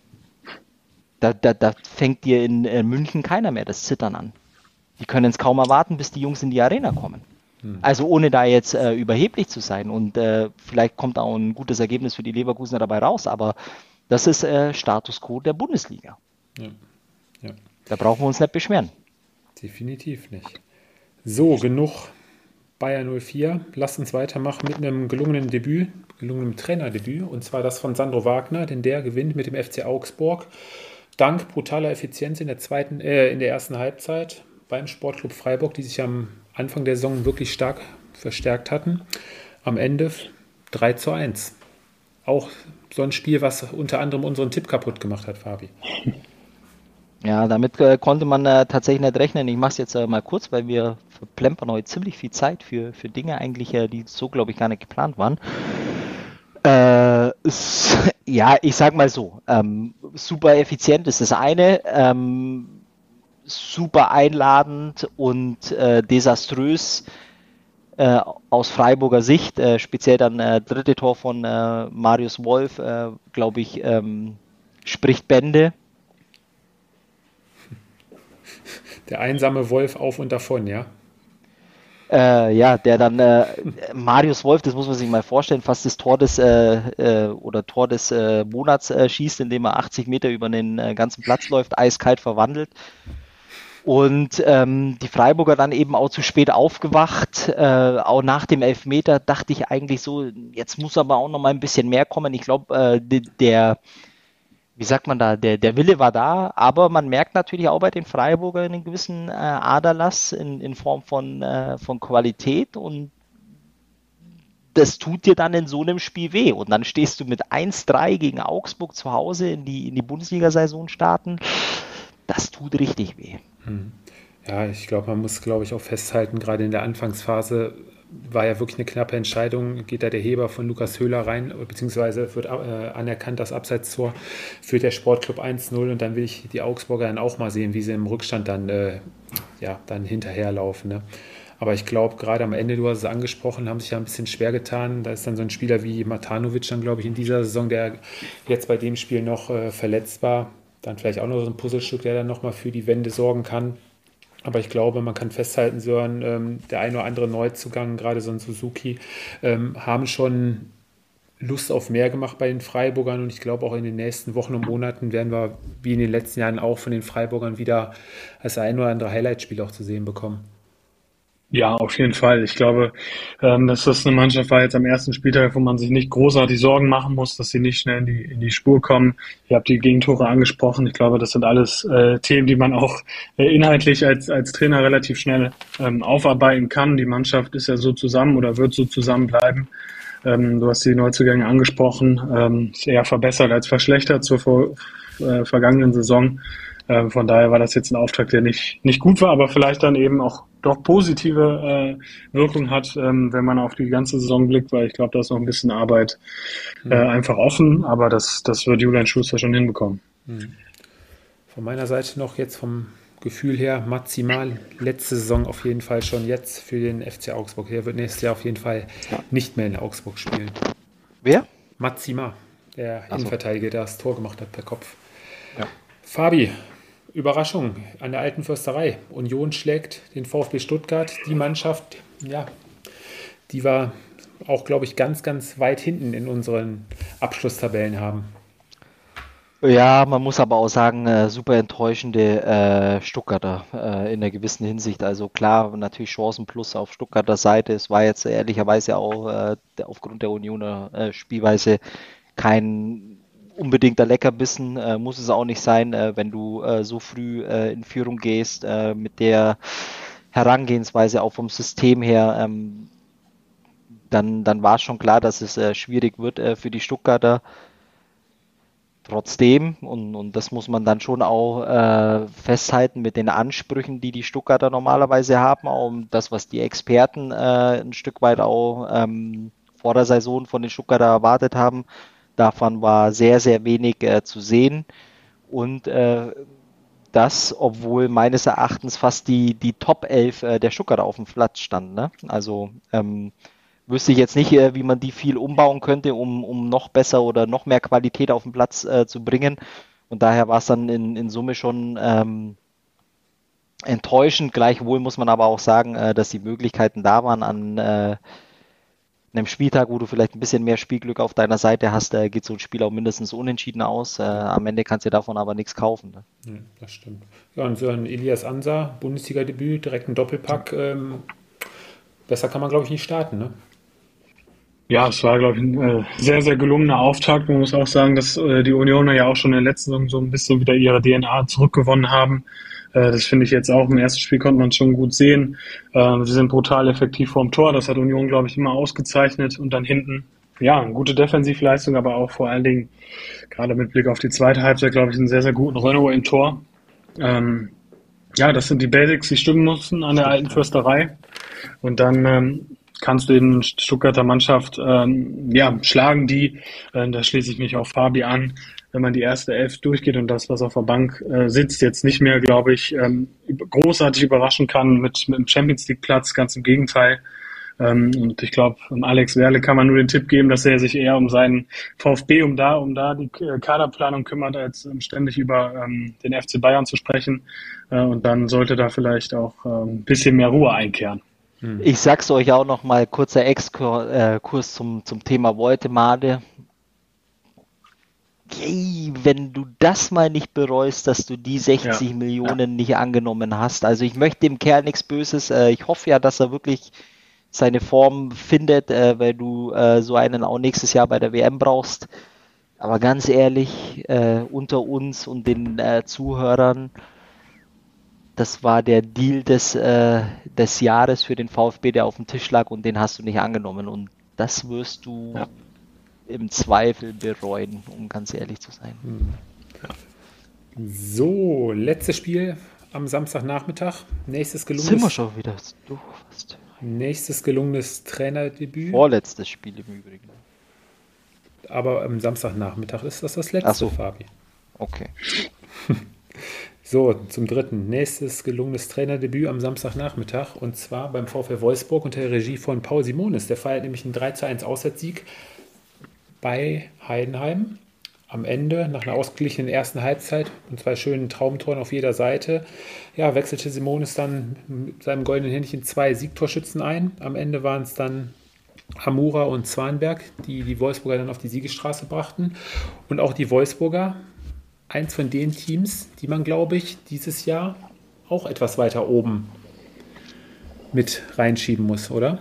Da fängt dir in München keiner mehr das Zittern an. Die können es kaum erwarten, bis die Jungs in die Arena kommen. Also ohne da jetzt überheblich zu sein. Und vielleicht kommt auch ein gutes Ergebnis für die Leverkusener dabei raus. Aber das ist Status Quo der Bundesliga. Ja. Da brauchen wir uns nicht beschweren. Definitiv nicht. So, genug Bayer 04. Lasst uns weitermachen mit einem gelungenen Trainerdebüt. Und zwar das von Sandro Wagner, denn der gewinnt mit dem FC Augsburg dank brutaler Effizienz in der ersten Halbzeit beim Sportclub Freiburg, die sich am Anfang der Saison wirklich stark verstärkt hatten. Am Ende 3:1. Auch so ein Spiel, was unter anderem unseren Tipp kaputt gemacht hat, Fabi. Ja, damit konnte man tatsächlich nicht rechnen. Ich mache es jetzt mal kurz, weil wir verplempern heute ziemlich viel Zeit für Dinge eigentlich, die so, glaube ich, gar nicht geplant waren. Ja, ich sag mal so, super effizient ist das eine, super einladend und desaströs aus Freiburger Sicht, speziell dann dritte Tor von Marius Wolf, glaube ich, spricht Bände. Der einsame Wolf auf und davon, ja. Ja, der dann Marius Wolf, das muss man sich mal vorstellen, fast das Tor des Tor des Monats schießt, indem er 80 Meter über den ganzen Platz läuft, eiskalt verwandelt. Und die Freiburger dann eben auch zu spät aufgewacht. Auch nach dem Elfmeter dachte ich eigentlich so, jetzt muss aber auch noch mal ein bisschen mehr kommen. Ich glaube, wie sagt man da, der Wille war da, aber man merkt natürlich auch bei den Freiburgern einen gewissen Aderlass in Form von Qualität, und das tut dir dann in so einem Spiel weh. Und dann stehst du mit 1-3 gegen Augsburg zu Hause in die Bundesliga-Saison starten. Das tut richtig weh. Ja, ich glaube, man muss, auch festhalten, gerade in der Anfangsphase war ja wirklich eine knappe Entscheidung. Geht da der Heber von Lukas Höhler rein, beziehungsweise wird anerkannt, das Abseitstor, führt der Sportclub 1-0, und dann will ich die Augsburger dann auch mal sehen, wie sie im Rückstand dann hinterherlaufen. Ne? Aber ich glaube, gerade am Ende, du hast es angesprochen, haben sich ja ein bisschen schwer getan. Da ist dann so ein Spieler wie Matanovic dann, glaube ich, in dieser Saison, der jetzt bei dem Spiel noch verletzt war. Dann vielleicht auch noch so ein Puzzlestück, der dann nochmal für die Wende sorgen kann. Aber ich glaube, man kann festhalten, Sören, der ein oder andere Neuzugang, gerade so ein Suzuki, haben schon Lust auf mehr gemacht bei den Freiburgern. Und ich glaube, auch in den nächsten Wochen und Monaten werden wir, wie in den letzten Jahren, auch von den Freiburgern wieder das ein oder andere Highlight-Spiel auch zu sehen bekommen. Ja, auf jeden Fall. Ich glaube, dass das eine Mannschaft war jetzt am ersten Spieltag, wo man sich nicht großartig Sorgen machen muss, dass sie nicht schnell in die Spur kommen. Ihr habt die Gegentore angesprochen. Ich glaube, das sind alles Themen, die man auch inhaltlich als Trainer relativ schnell aufarbeiten kann. Die Mannschaft ist ja so zusammen oder wird so zusammenbleiben. Du hast die Neuzugänge angesprochen. Ist eher verbessert als verschlechtert zur vergangenen Saison. Von daher war das jetzt ein Auftrag, der nicht gut war, aber vielleicht dann eben auch doch positive Wirkung hat, wenn man auf die ganze Saison blickt, weil ich glaube, da ist noch ein bisschen Arbeit einfach offen, aber das wird Julian Schuster schon hinbekommen. Von meiner Seite noch jetzt vom Gefühl her maximal letzte Saison auf jeden Fall schon jetzt für den FC Augsburg. Der wird nächstes Jahr auf jeden Fall nicht mehr in Augsburg spielen. Wer? Matsima, der Innenverteidiger, der das Tor gemacht hat per Kopf. Ja. Fabi, Überraschung an der Alten Försterei. Union schlägt den VfB Stuttgart. Die Mannschaft, ja, die war auch, glaube ich, ganz, ganz weit hinten in unseren Abschlusstabellen haben. Ja, man muss aber auch sagen, super enttäuschende Stuttgarter in einer gewissen Hinsicht. Also klar, natürlich Chancen plus auf Stuttgarter Seite. Es war jetzt ehrlicherweise auch aufgrund der Unioner Spielweise kein unbedingter Leckerbissen, muss es auch nicht sein, wenn du so früh in Führung gehst, mit der Herangehensweise auch vom System her, dann war es schon klar, dass es schwierig wird für die Stuttgarter. Trotzdem, und das muss man dann schon auch festhalten mit den Ansprüchen, die die Stuttgarter normalerweise haben, auch das, was die Experten ein Stück weit auch vor der Saison von den Stuttgarter erwartet haben. Davon war sehr, sehr wenig zu sehen, und das, obwohl meines Erachtens fast die Top 11 der Stuttgarter auf dem Platz standen. Ne? Also wüsste ich jetzt nicht, wie man die viel umbauen könnte, um noch besser oder noch mehr Qualität auf den Platz zu bringen. Und daher war es dann in Summe schon enttäuschend. Gleichwohl muss man aber auch sagen, dass die Möglichkeiten da waren an einem Spieltag, wo du vielleicht ein bisschen mehr Spielglück auf deiner Seite hast, geht so ein Spiel auch mindestens unentschieden aus. Am Ende kannst du davon aber nichts kaufen. Ne? Ja, das stimmt. Ja, und so ein Elias Ansa, Bundesliga-Debüt, direkt ein Doppelpack. Besser kann man, glaube ich, nicht starten, ne? Ja, es war, glaube ich, ein sehr, sehr gelungener Auftakt. Man muss auch sagen, dass die Unioner ja auch schon in der letzten Saison so ein bisschen wieder ihre DNA zurückgewonnen haben. Das finde ich jetzt auch. Im ersten Spiel konnte man schon gut sehen. Sie sind brutal effektiv vorm Tor. Das hat Union, glaube ich, immer ausgezeichnet. Und dann hinten, ja, eine gute Defensivleistung, aber auch vor allen Dingen, gerade mit Blick auf die zweite Halbzeit, glaube ich, einen sehr, sehr guten Renault im Tor. Ja, das sind die Basics, die stimmen mussten an der Alten Försterei. Und dann kannst du eben Stuttgarter Mannschaft schlagen, die, da schließe ich mich auf Fabi an, wenn man die erste Elf durchgeht und das, was auf der Bank sitzt, jetzt nicht mehr, glaube ich, großartig überraschen kann mit dem Champions League Platz, ganz im Gegenteil. Und ich glaube, Alex Werle kann man nur den Tipp geben, dass er sich eher um seinen VfB, um da die Kaderplanung kümmert, als ständig über den FC Bayern zu sprechen. Und dann sollte da vielleicht auch ein bisschen mehr Ruhe einkehren. Ich sag's euch auch noch mal, kurzer Exkurs zum Thema Woltemade. Yay, wenn du das mal nicht bereust, dass du die 60 Millionen nicht angenommen hast. Also ich möchte dem Kerl nichts Böses. Ich hoffe ja, dass er wirklich seine Form findet, weil du so einen auch nächstes Jahr bei der WM brauchst. Aber ganz ehrlich, unter uns und den Zuhörern, das war der Deal des Jahres für den VfB, der auf dem Tisch lag, und den hast du nicht angenommen. Und das wirst du im Zweifel bereuen, um ganz ehrlich zu sein. So, letztes Spiel am Samstagnachmittag. Nächstes Sind wir schon wieder durch? Nächstes gelungenes Trainerdebüt. Vorletztes Spiel im Übrigen. Aber am Samstagnachmittag ist das letzte, Fabi. Okay. So, zum dritten. Nächstes gelungenes Trainerdebüt am Samstagnachmittag. Und zwar beim VfL Wolfsburg unter der Regie von Paul Simonis. Der feiert nämlich einen 3:1 Auswärtssieg bei Heidenheim. Am Ende, nach einer ausgeglichenen ersten Halbzeit und 2 schönen Traumtoren auf jeder Seite, wechselte Simonis dann mit seinem goldenen Händchen 2 Siegtorschützen ein. Am Ende waren es dann Hamura und Zwanberg, die Wolfsburger dann auf die Siegesstraße brachten. Und auch die Wolfsburger, eins von den Teams, die man, glaube ich, dieses Jahr auch etwas weiter oben mit reinschieben muss, oder?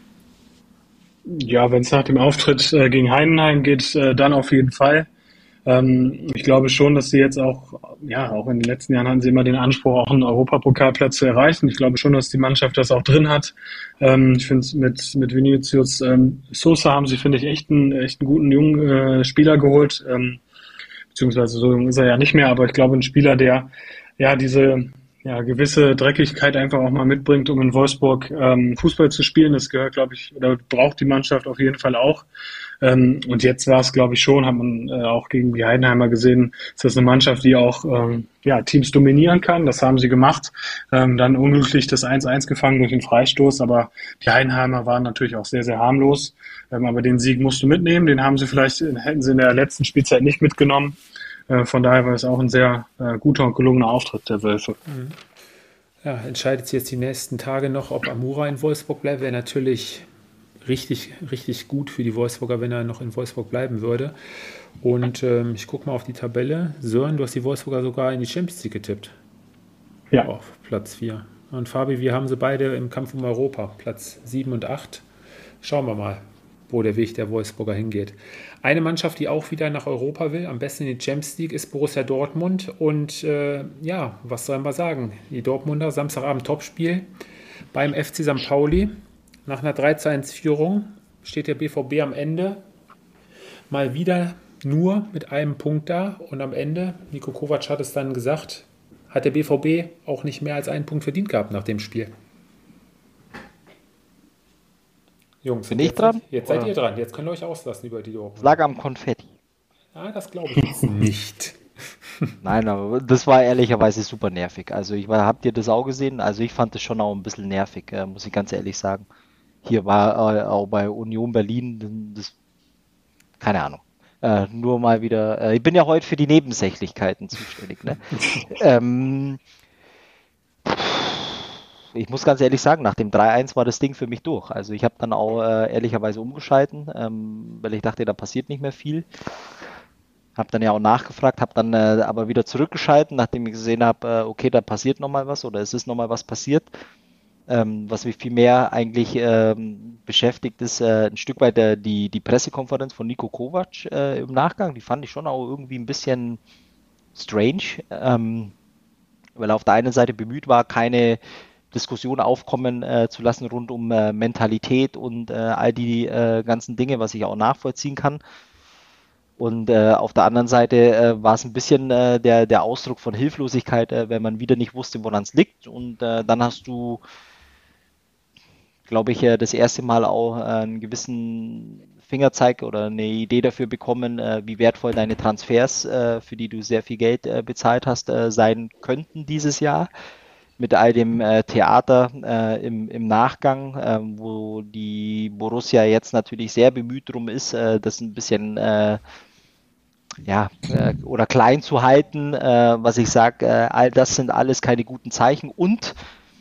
Ja, wenn es nach dem Auftritt gegen Heidenheim geht, dann auf jeden Fall. Ich glaube schon, dass sie jetzt auch in den letzten Jahren hatten sie immer den Anspruch, auch einen Europapokalplatz zu erreichen. Ich glaube schon, dass die Mannschaft das auch drin hat. Ich finde, mit Vinicius Sosa haben sie, finde ich, echt einen guten jungen Spieler geholt. Beziehungsweise so jung ist er ja nicht mehr, aber ich glaube, ein Spieler, der diese gewisse Dreckigkeit einfach auch mal mitbringt, um in Wolfsburg Fußball zu spielen. Das gehört, glaube ich, oder braucht die Mannschaft auf jeden Fall auch. Und jetzt war es, glaube ich, schon, hat man auch gegen die Heidenheimer gesehen, ist das eine Mannschaft, die auch Teams dominieren kann. Das haben sie gemacht. Dann unglücklich das 1:1 gefangen durch den Freistoß, aber die Heidenheimer waren natürlich auch sehr, sehr harmlos. Aber den Sieg musst du mitnehmen. Den hätten sie in der letzten Spielzeit nicht mitgenommen. Von daher war es auch ein sehr guter und gelungener Auftritt der Wölfe. Ja, entscheidet sich jetzt die nächsten Tage noch, ob Amura in Wolfsburg bleibt. Wäre natürlich richtig, richtig gut für die Wolfsburger, wenn er noch in Wolfsburg bleiben würde. Und ich gucke mal auf die Tabelle. Sören, du hast die Wolfsburger sogar in die Champions League getippt. Ja. Auf Platz 4. Und Fabi, wir haben sie beide im Kampf um Europa. Platz 7 und 8. Schauen wir mal, wo der Weg der Wolfsburger hingeht. Eine Mannschaft, die auch wieder nach Europa will, am besten in die Champions League, ist Borussia Dortmund. Und was sollen wir sagen? Die Dortmunder, Samstagabend Topspiel beim FC St. Pauli. Nach einer 3:1-Führung steht der BVB am Ende mal wieder nur mit einem Punkt da. Und am Ende, Niko Kovac hat es dann gesagt, hat der BVB auch nicht mehr als einen Punkt verdient gehabt nach dem Spiel. Jungs, bin ich dran? Jetzt seid ihr dran. Jetzt könnt ihr euch auslassen über die Dortmund. Lag am Konfetti. Ja, das glaube ich jetzt nicht. Nein, aber das war ehrlicherweise super nervig. Also habt ihr das auch gesehen? Also ich fand das schon auch ein bisschen nervig, muss ich ganz ehrlich sagen. Hier war auch bei Union Berlin, keine Ahnung. Nur mal wieder, ich bin ja heute für die Nebensächlichkeiten zuständig. Ne? Ich muss ganz ehrlich sagen, nach dem 3:1 war das Ding für mich durch. Also ich habe dann auch ehrlicherweise umgeschalten, weil ich dachte, da passiert nicht mehr viel. Habe dann ja auch nachgefragt, habe dann aber wieder zurückgeschalten, nachdem ich gesehen habe, okay, da passiert nochmal was oder es ist nochmal was passiert. Was mich viel mehr eigentlich beschäftigt, ist ein Stück weit die Pressekonferenz von Niko Kovac im Nachgang. Die fand ich schon auch irgendwie ein bisschen strange, weil er auf der einen Seite bemüht war, keine Diskussion aufkommen zu lassen rund um Mentalität und all die ganzen Dinge, was ich auch nachvollziehen kann. Und auf der anderen Seite war es ein bisschen der Ausdruck von Hilflosigkeit, wenn man wieder nicht wusste, woran es liegt. Und dann hast du glaube ich, das erste Mal auch einen gewissen Fingerzeig oder eine Idee dafür bekommen, wie wertvoll deine Transfers, für die du sehr viel Geld bezahlt hast, sein könnten dieses Jahr. Mit all dem Theater im Nachgang, wo die Borussia jetzt natürlich sehr bemüht drum ist, das ein bisschen oder klein zu halten, was ich sage, all das sind alles keine guten Zeichen und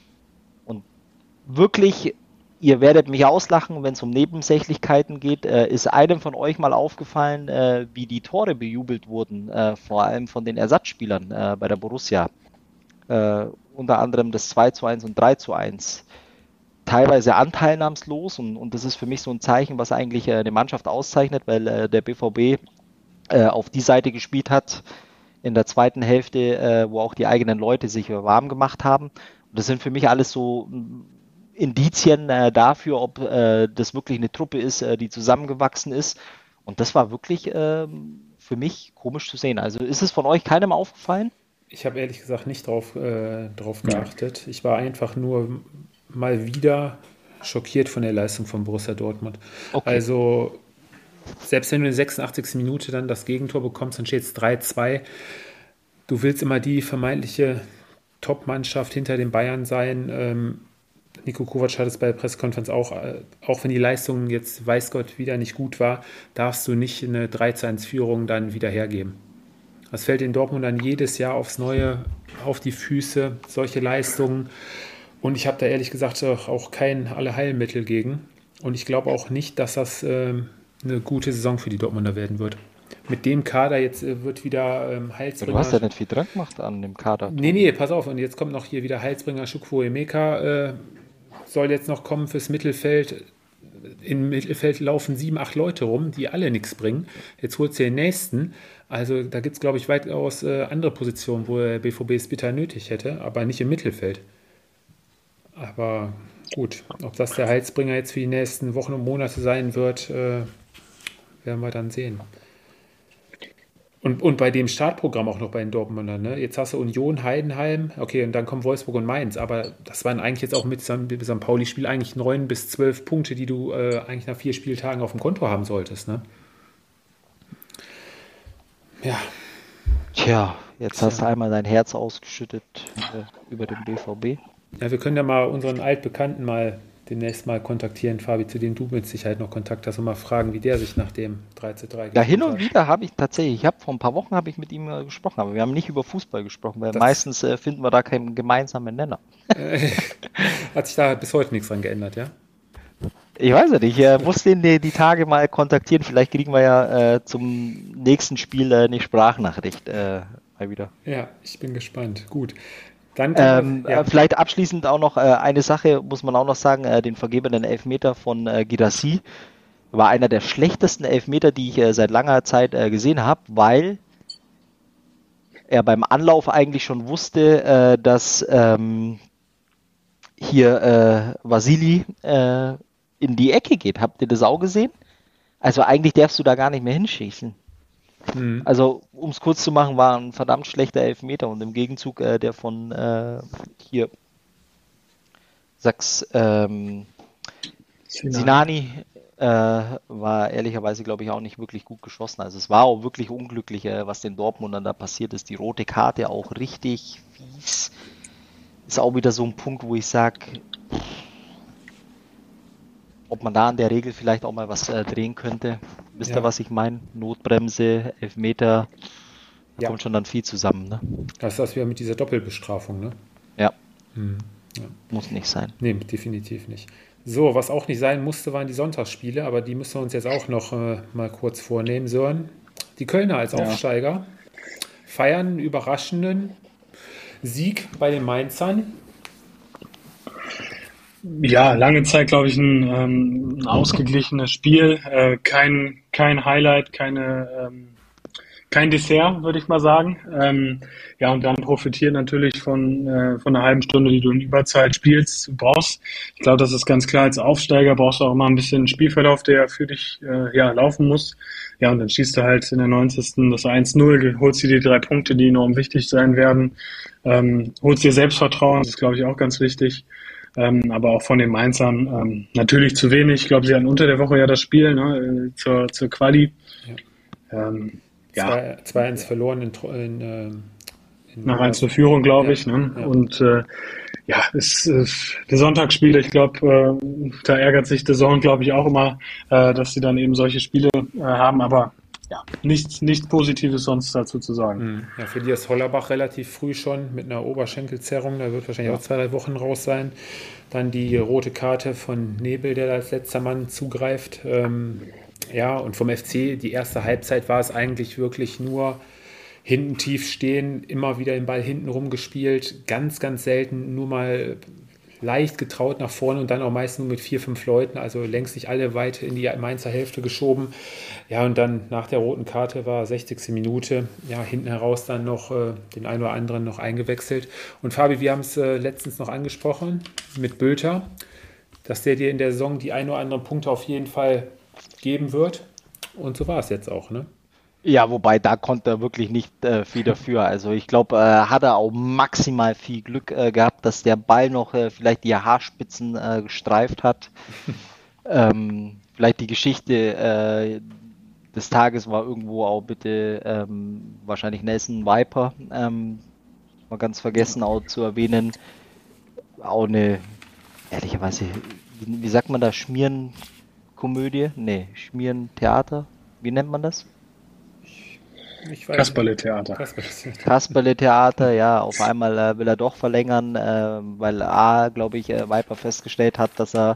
wirklich, ihr werdet mich auslachen, wenn es um Nebensächlichkeiten geht, ist einem von euch mal aufgefallen, wie die Tore bejubelt wurden, vor allem von den Ersatzspielern bei der Borussia. Unter anderem das 2:1 und 3:1. Teilweise anteilnahmslos und das ist für mich so ein Zeichen, was eigentlich eine Mannschaft auszeichnet, weil der BVB auf die Seite gespielt hat in der zweiten Hälfte, wo auch die eigenen Leute sich warm gemacht haben. Und das sind für mich alles so Indizien dafür, ob das wirklich eine Truppe ist, die zusammengewachsen ist. Und das war wirklich für mich komisch zu sehen. Also ist es von euch keinem aufgefallen? Ich habe ehrlich gesagt nicht drauf geachtet. Ich war einfach nur mal wieder schockiert von der Leistung von Borussia Dortmund. Okay. Also selbst wenn du in der 86. Minute dann das Gegentor bekommst, dann steht es 3:2. Du willst immer die vermeintliche Top-Mannschaft hinter den Bayern sein. Niko Kovac hat es bei der Pressekonferenz auch wenn die Leistung jetzt, weiß Gott, wieder nicht gut war, darfst du nicht eine 3:1-Führung dann wieder hergeben. Das fällt in Dortmund dann jedes Jahr aufs Neue auf die Füße, solche Leistungen. Und ich habe da ehrlich gesagt auch kein Allerheilmittel gegen. Und ich glaube auch nicht, dass das eine gute Saison für die Dortmunder werden wird. Mit dem Kader jetzt wird wieder Heilsbringer... Du hast ja nicht viel dran gemacht an dem Kader. Nee, pass auf. Und jetzt kommt noch hier wieder Heilsbringer Chukwuemeka, soll jetzt noch kommen fürs Mittelfeld. Im Mittelfeld laufen 7, 8 Leute rum, die alle nichts bringen. Jetzt holst du den nächsten. Also da gibt es, glaube ich, weitaus andere Positionen, wo der BVB es bitter nötig hätte, aber nicht im Mittelfeld. Aber gut, ob das der Heilsbringer jetzt für die nächsten Wochen und Monate sein wird, werden wir dann sehen. Und bei dem Startprogramm auch noch bei den Dortmundern, ne? Jetzt hast du Union, Heidenheim, okay, und dann kommen Wolfsburg und Mainz, aber das waren eigentlich jetzt auch mit St. Pauli-Spiel eigentlich 9 bis 12 Punkte, die du eigentlich nach 4 Spieltagen auf dem Konto haben solltest, ne? Ja. Tja, jetzt hast du einmal dein Herz ausgeschüttet über den BVB. Ja, wir können ja mal unseren Altbekannten demnächst mal kontaktieren, Fabi, zu dem du mit Sicherheit noch Kontakt hast und mal fragen, wie der sich nach dem 3:3 Ja, hin und wieder habe ich tatsächlich, vor ein paar Wochen habe ich mit ihm gesprochen, aber wir haben nicht über Fußball gesprochen, weil meistens finden wir da keinen gemeinsamen Nenner. Hat sich da bis heute nichts dran geändert, ja? Ich weiß nicht, ich muss den die Tage mal kontaktieren, vielleicht kriegen wir ja zum nächsten Spiel eine Sprachnachricht mal wieder. Ja, ich bin gespannt. Gut. Dann vielleicht abschließend auch noch eine Sache, muss man auch noch sagen, den vergebenen Elfmeter von Guirassy war einer der schlechtesten Elfmeter, die ich seit langer Zeit gesehen habe, weil er beim Anlauf eigentlich schon wusste, dass hier Vasili in die Ecke geht. Habt ihr das auch gesehen? Also eigentlich darfst du da gar nicht mehr hinschießen. Also, um es kurz zu machen, war ein verdammt schlechter Elfmeter und im Gegenzug der von Sinani war ehrlicherweise, glaube ich, auch nicht wirklich gut geschossen. Also es war auch wirklich unglücklich, was den Dortmundern da passiert ist. Die rote Karte auch richtig fies. Ist auch wieder so ein Punkt, wo ich sage, ob man da an der Regel vielleicht auch mal was drehen könnte. Wisst ihr, was ich meine? Notbremse, Elfmeter, da kommt schon dann viel zusammen. Ne? Das ist das wieder mit dieser Doppelbestrafung, ne? Ja. Ja. Muss nicht sein. Nee, definitiv nicht. So, was auch nicht sein musste, waren die Sonntagsspiele, aber die müssen wir uns jetzt auch noch mal kurz vornehmen, Sören. Die Kölner als Aufsteiger feiern einen überraschenden Sieg bei den Mainzern. Ja, lange Zeit, glaube ich, ein ausgeglichenes Spiel. Kein Highlight, kein Dessert, würde ich mal sagen. Und dann profitiert natürlich von einer halben Stunde, die du in Überzeit spielst. Ich glaube, das ist ganz klar, als Aufsteiger brauchst du auch immer ein bisschen Spielverlauf, der für dich laufen muss. Ja, und dann schießt du halt in der 90. das 1:0, holst dir die 3 Punkte, die enorm wichtig sein werden. Holst dir Selbstvertrauen, das ist, glaube ich, auch ganz wichtig. aber auch von den Mainzern natürlich zu wenig. Ich glaube, sie hatten unter der Woche ja das Spiel, ne, zur Quali. Ja, 2-1 verloren nach 1 zur Führung, glaube ich. Ja, Ne? ja. Und ja, die Sonntagsspiele, ich glaube, da ärgert sich der Zone, glaube ich, auch immer, dass sie dann eben solche Spiele haben. Aber ja, nichts Positives sonst dazu zu sagen. Ja, für die ist Hollerbach relativ früh schon mit einer Oberschenkelzerrung. Da wird wahrscheinlich auch 2-3 Wochen raus sein. Dann die rote Karte von Nebel, der da als letzter Mann zugreift. Ja, und vom FC, die erste Halbzeit war es eigentlich wirklich nur hinten tief stehen, immer wieder den Ball hinten rumgespielt, ganz, ganz selten nur mal leicht getraut nach vorne und dann auch meist nur mit 4, 5 Leuten, also längst nicht alle weit in die Mainzer Hälfte geschoben. Ja, und dann nach der roten Karte war 60. Minute, ja, hinten heraus dann noch den einen oder anderen noch eingewechselt. Und Fabi, wir haben es letztens noch angesprochen mit Bülter, dass der dir in der Saison die ein oder anderen Punkte auf jeden Fall geben wird. Und so war es jetzt auch, ne? Ja, wobei da konnte er wirklich nicht viel dafür. Also ich glaube, hat er auch maximal viel Glück gehabt, dass der Ball noch vielleicht die Haarspitzen gestreift hat. Vielleicht die Geschichte des Tages war irgendwo auch bitte wahrscheinlich Nelson Viper, mal ganz vergessen auch zu erwähnen. Auch eine, ehrlicherweise, wie sagt man da, Schmierenkomödie? Nee, Schmierentheater? Wie nennt man das? Ich weiß Kasperle-Theater. Kasperle-Theater, ja, auf einmal will er doch verlängern, weil A, glaube ich, Viper festgestellt hat, dass er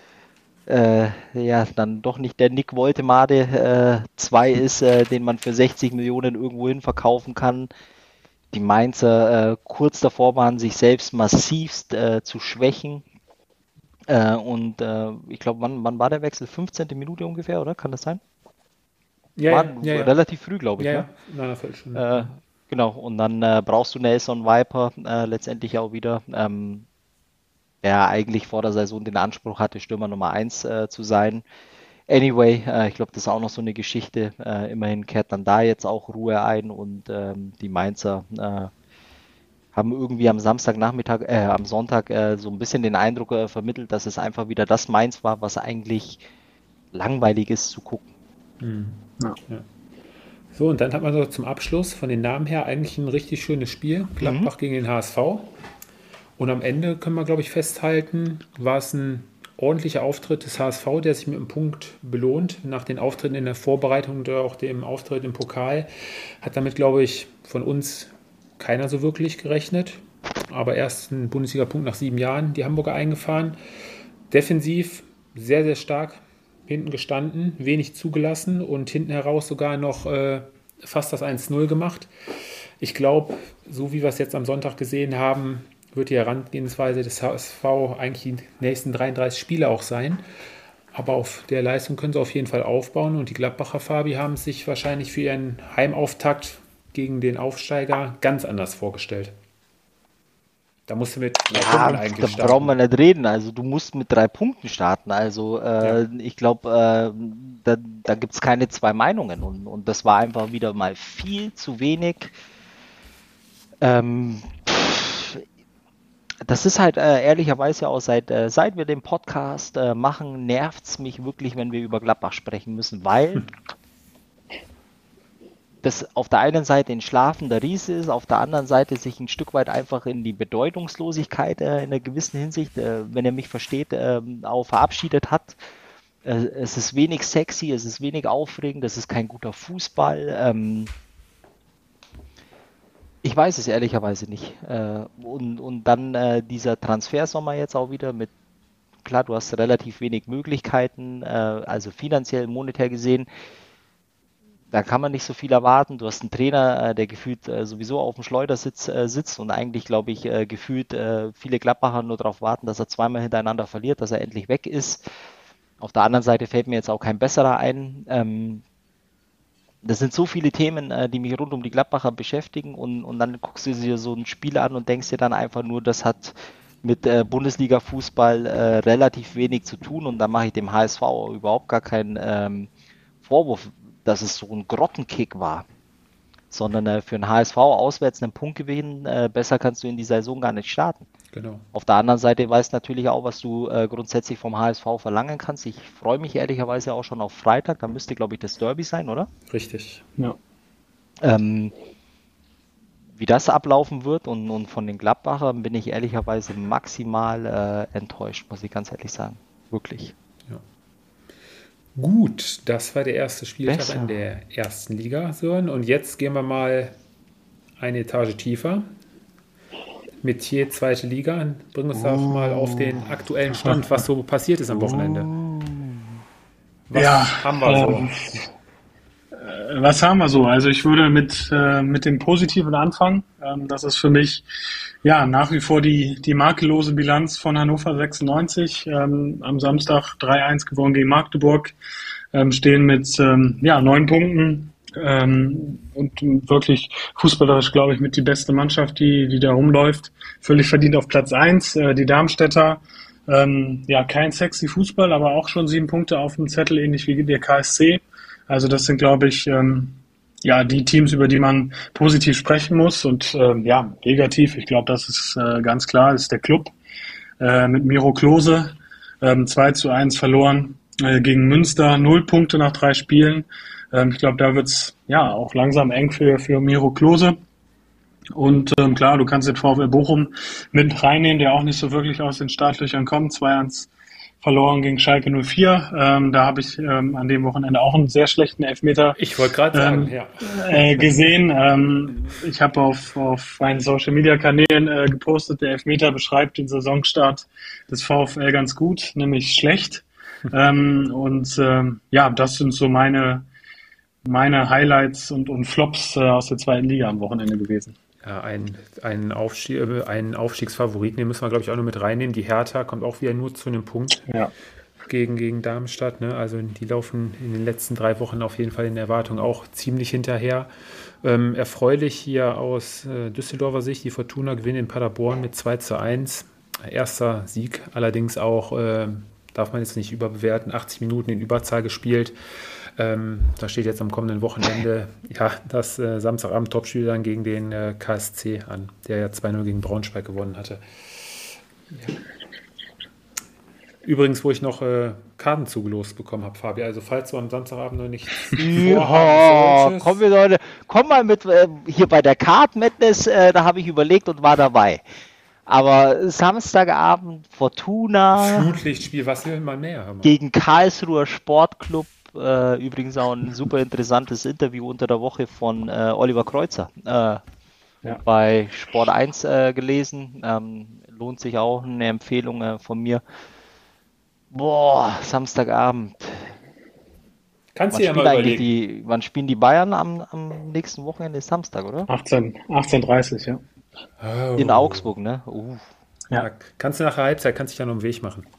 ja dann doch nicht der Nick Woltemade 2 ist, den man für 60 Millionen irgendwohin verkaufen kann. Die Mainzer kurz davor waren, sich selbst massivst zu schwächen. Und ich glaube, wann war der Wechsel? 15. Minute ungefähr, oder? Kann das sein? Ja, relativ früh, glaube ich. Ja, ne? ja. Nein, Viertelstunde. Genau, und dann brauchst du Nelson Viper letztendlich auch wieder, der eigentlich vor der Saison den Anspruch hatte, Stürmer Nummer 1 zu sein. Anyway, ich glaube, das ist auch noch so eine Geschichte. Immerhin kehrt dann da jetzt auch Ruhe ein und die Mainzer haben irgendwie am am Sonntag so ein bisschen den Eindruck vermittelt, dass es einfach wieder das Mainz war, was eigentlich langweilig ist zu gucken. Ja. So, und dann hat man so zum Abschluss von den Namen her eigentlich ein richtig schönes Spiel. Gladbach gegen den HSV. Und am Ende können wir, glaube ich, festhalten, war es ein ordentlicher Auftritt des HSV, der sich mit einem Punkt belohnt. Nach den Auftritten in der Vorbereitung und auch dem Auftritt im Pokal hat damit, glaube ich, von uns keiner so wirklich gerechnet. Aber erst ein Bundesliga-Punkt nach 7 Jahren, die Hamburger eingefahren. Defensiv sehr, sehr stark hinten gestanden, wenig zugelassen und hinten heraus sogar noch fast das 1-0 gemacht. Ich glaube, so wie wir es jetzt am Sonntag gesehen haben, wird die Herangehensweise des HSV eigentlich die nächsten 33 Spiele auch sein. Aber auf der Leistung können sie auf jeden Fall aufbauen und die Gladbacher, Fabi, haben sich wahrscheinlich für ihren Heimauftakt gegen den Aufsteiger ganz anders vorgestellt. Da musst du mit 3 Punkten eigentlich da starten. brauchen wir nicht reden. Also du musst mit 3 Punkten starten. Also ich glaube, da gibt es keine 2 Meinungen. Und das war einfach wieder mal viel zu wenig. Das ist halt ehrlicherweise auch seit wir den Podcast machen, nervt es mich wirklich, wenn wir über Gladbach sprechen müssen, weil das auf der einen Seite ein schlafender Riese ist, auf der anderen Seite sich ein Stück weit einfach in die Bedeutungslosigkeit in einer gewissen Hinsicht, wenn er mich versteht, auch verabschiedet hat. Es ist wenig sexy, es ist wenig aufregend, es ist kein guter Fußball. Ich weiß es ehrlicherweise nicht. Und dann dieser Transfersommer jetzt auch wieder mit, klar, du hast relativ wenig Möglichkeiten, also finanziell, monetär gesehen. Da kann man nicht so viel erwarten. Du hast einen Trainer, der gefühlt sowieso auf dem Schleudersitz sitzt und eigentlich, glaube ich, gefühlt viele Gladbacher nur darauf warten, dass er zweimal hintereinander verliert, dass er endlich weg ist. Auf der anderen Seite fällt mir jetzt auch kein besserer ein. Das sind so viele Themen, die mich rund um die Gladbacher beschäftigen und dann guckst du dir so ein Spiel an und denkst dir dann einfach nur, das hat mit Bundesliga-Fußball relativ wenig zu tun und dann mache ich dem HSV überhaupt gar keinen Vorwurf, dass es so ein Grottenkick war. sondern für den HSV auswärts einen Punkt gewinnen, besser kannst du in die Saison gar nicht starten. Genau. Auf der anderen Seite weißt natürlich auch, was du grundsätzlich vom HSV verlangen kannst. Ich freue mich ehrlicherweise auch schon auf Freitag, da müsste, glaube ich, das Derby sein, oder? Richtig. Ja. Wie das ablaufen wird und von den Gladbachern bin ich ehrlicherweise maximal enttäuscht, muss ich ganz ehrlich sagen. Wirklich. Ja. Gut, das war der erste Spieltag Besser. in der ersten Liga, Sören. Und jetzt gehen wir mal eine Etage tiefer. Metier zweite Liga. Bring uns doch mal auf den aktuellen Stand, was so passiert ist am Wochenende. Was haben wir so? Was haben wir so? Also ich würde mit dem Positiven anfangen. Das ist für mich nach wie vor die makellose Bilanz von Hannover 96. Am Samstag 3-1 gewonnen gegen Magdeburg. Stehen mit 9 Punkten. Und wirklich fußballerisch, glaube ich, mit die beste Mannschaft, die da rumläuft. Völlig verdient auf Platz 1. Die Darmstädter, kein sexy Fußball, aber auch schon 7 Punkte auf dem Zettel, ähnlich wie der KSC. Also das sind, glaube ich, die Teams, über die man positiv sprechen muss. Und negativ, ich glaube, das ist ganz klar, ist der Club mit Miro Klose. 2-1 verloren gegen Münster, 0 Punkte nach 3 Spielen. Ich glaube, da wird's auch langsam eng für Miro Klose. Und klar, du kannst den VfL Bochum mit reinnehmen, der auch nicht so wirklich aus den Startlöchern kommt. 2-1 verloren gegen Schalke 04. Da habe ich an dem Wochenende auch einen sehr schlechten Elfmeter Ich wollte gerade sagen, gesehen. Ich habe auf meinen Social-Media-Kanälen gepostet, der Elfmeter beschreibt den Saisonstart des VfL ganz gut, nämlich schlecht. Das sind so meine Highlights und Flops aus der zweiten Liga am Wochenende gewesen. Ja, einen Aufstiegsfavoriten, den müssen wir, glaube ich, auch noch mit reinnehmen. Die Hertha kommt auch wieder nur zu einem Punkt gegen Darmstadt. Ne? Also die laufen in den letzten 3 Wochen auf jeden Fall in der Erwartung auch ziemlich hinterher. Erfreulich hier aus Düsseldorfer Sicht, die Fortuna gewinnt in Paderborn mit 2-1. Erster Sieg, allerdings auch, darf man jetzt nicht überbewerten, 80 Minuten in Überzahl gespielt. Da steht jetzt am kommenden Wochenende das Samstagabend-Topspiel dann gegen den KSC an, der ja 2-0 gegen Braunschweig gewonnen hatte. Ja. Übrigens, wo ich noch Karten zugelost bekommen habe, Fabi, also falls du am Samstagabend noch nicht vorhaben solltest. Komm mal mit, hier bei der Card Madness, da habe ich überlegt und war dabei. Aber Samstagabend Fortuna Flutlichtspiel, was will man mehr? Gegen Karlsruher Sportclub. Übrigens auch ein super interessantes Interview unter der Woche von Oliver Kreuzer bei Sport 1 gelesen. Lohnt sich auch, eine Empfehlung von mir. Samstagabend. Kannst du ja mal überlegen. Wann spielen die Bayern am nächsten Wochenende? Ist Samstag, oder? 18:30, ja. Oh. In Augsburg, ne? Ja. Kannst du nach der Halbzeit, kannst dich dann um den Weg machen.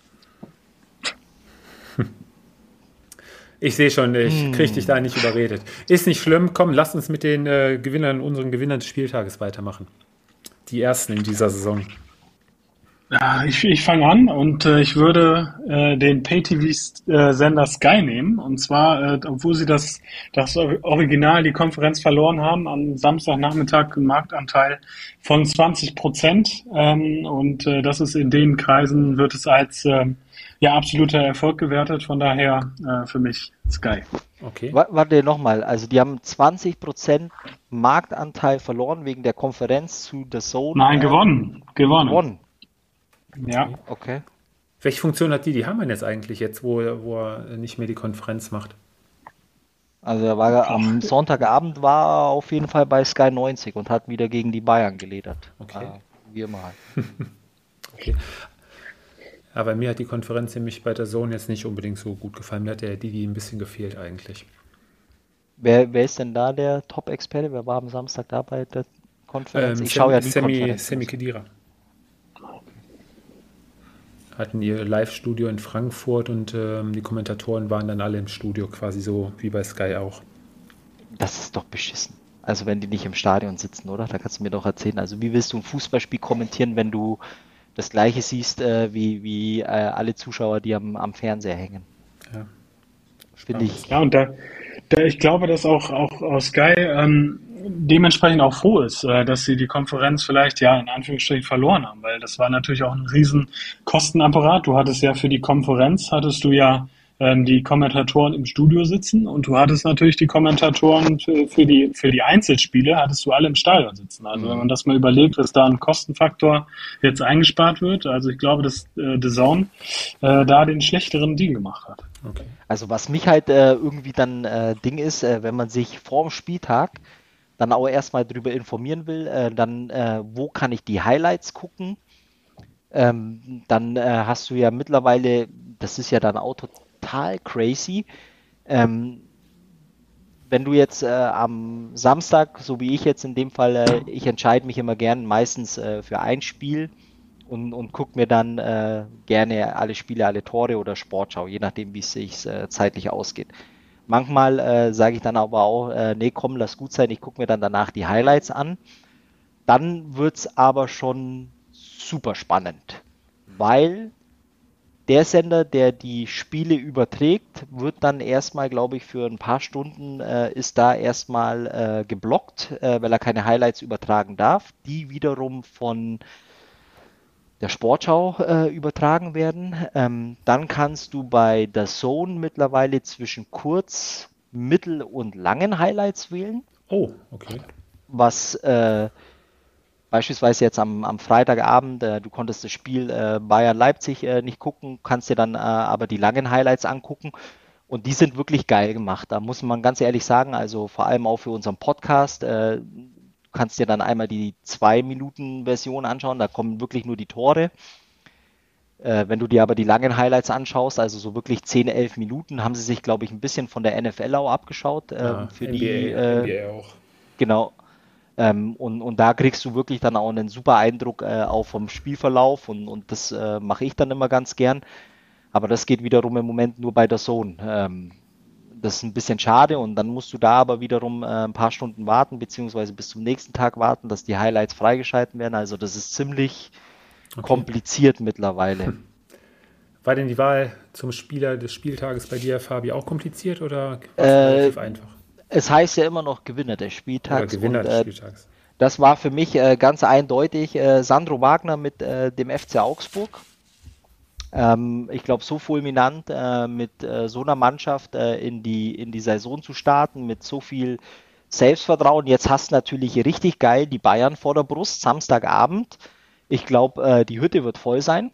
Ich sehe schon, ich kriege dich da nicht überredet. Ist nicht schlimm, komm, lass uns mit den unseren Gewinnern des Spieltages weitermachen. Die ersten in dieser Saison. Ja, ich fange an und ich würde den Pay-TV-Sender Sky nehmen. Und zwar, obwohl sie das Original, die Konferenz verloren haben, am Samstagnachmittag einen Marktanteil von 20%. Das ist in den Kreisen, wird es als absoluter Erfolg gewertet. Von daher für mich Sky. Okay. Warte nochmal, also die haben 20% Marktanteil verloren wegen der Konferenz zu The Zone. Nein, gewonnen. Ja. Okay. Welche Funktion hat die Hamann jetzt eigentlich wo er nicht mehr die Konferenz macht? Also am Sonntagabend war er auf jeden Fall bei Sky 90 und hat wieder gegen die Bayern geledert. Okay. Wie immer halt. Okay. Aber mir hat die Konferenz nämlich bei der Zone jetzt nicht unbedingt so gut gefallen. Mir hat der Didi ein bisschen gefehlt eigentlich. Wer ist denn da der Top-Experte? Wer war am Samstag da bei der Konferenz? Ich schaue ja die Konferenz. Sammy Khedira. Hatten ihr Live-Studio in Frankfurt und die Kommentatoren waren dann alle im Studio, quasi so wie bei Sky auch. Das ist doch beschissen. Also wenn die nicht im Stadion sitzen, oder? Da kannst du mir doch erzählen. Also wie willst du ein Fußballspiel kommentieren, wenn du das Gleiche siehst wie alle Zuschauer, die am Fernseher hängen? Ja. Finde ich. Ja, und ich glaube, dass auch Sky dementsprechend auch froh ist, dass sie die Konferenz vielleicht ja in Anführungsstrichen verloren haben, weil das war natürlich auch ein riesen Kostenapparat. Du hattest ja für die Konferenz, hattest du ja die Kommentatoren im Studio sitzen und du hattest natürlich die Kommentatoren für die Einzelspiele, hattest du alle im Stadion sitzen. Also wenn man das mal überlegt, dass da ein Kostenfaktor jetzt eingespart wird, also ich glaube, dass DAZN da den schlechteren Deal gemacht hat. Okay. Also was mich halt irgendwie dann Ding ist, wenn man sich vor dem Spieltag dann auch erstmal darüber informieren will, dann wo kann ich die Highlights gucken, dann hast du ja mittlerweile, das ist ja dann auch total crazy, wenn du jetzt am Samstag, so wie ich jetzt in dem Fall, ich entscheide mich immer gern meistens für ein Spiel und gucke mir dann gerne alle Spiele, alle Tore oder Sportschau, je nachdem, wie es sich zeitlich ausgeht. Manchmal sage ich dann aber auch, nee, komm, lass gut sein, ich gucke mir dann danach die Highlights an. Dann wird es aber schon super spannend, weil der Sender, der die Spiele überträgt, wird dann erstmal, glaube ich, für ein paar Stunden ist da erstmal geblockt, weil er keine Highlights übertragen darf, die wiederum von der Sportschau übertragen werden. Dann kannst du bei DAZN mittlerweile zwischen kurz-, mittel- und langen Highlights wählen. Oh, okay. Was beispielsweise jetzt am Freitagabend, du konntest das Spiel Bayern-Leipzig nicht gucken, kannst dir dann aber die langen Highlights angucken. Und die sind wirklich geil gemacht. Da muss man ganz ehrlich sagen, also vor allem auch für unseren Podcast, kannst dir dann einmal die 2-Minuten-Version anschauen, da kommen wirklich nur die Tore. Wenn du dir aber die langen Highlights anschaust, also so wirklich 10, 11 Minuten, haben sie sich, glaube ich, ein bisschen von der NFL auch abgeschaut. Für NBA auch. Genau. Und da kriegst du wirklich dann auch einen super Eindruck auch vom Spielverlauf und das mache ich dann immer ganz gern. Aber das geht wiederum im Moment nur bei DAZN. Das ist ein bisschen schade und dann musst du da aber wiederum ein paar Stunden warten, beziehungsweise bis zum nächsten Tag warten, dass die Highlights freigeschalten werden. Also das ist ziemlich kompliziert mittlerweile. War denn die Wahl zum Spieler des Spieltages bei dir, Fabi, auch kompliziert oder war es relativ einfach? Es heißt ja immer noch Gewinner des Spieltags. Oder Gewinner des Spieltags. Das war für mich ganz eindeutig Sandro Wagner mit dem FC Augsburg. Ich glaube, so fulminant mit so einer Mannschaft in die Saison zu starten, mit so viel Selbstvertrauen. Jetzt hast du natürlich richtig geil die Bayern vor der Brust, Samstagabend. Ich glaube, die Hütte wird voll sein.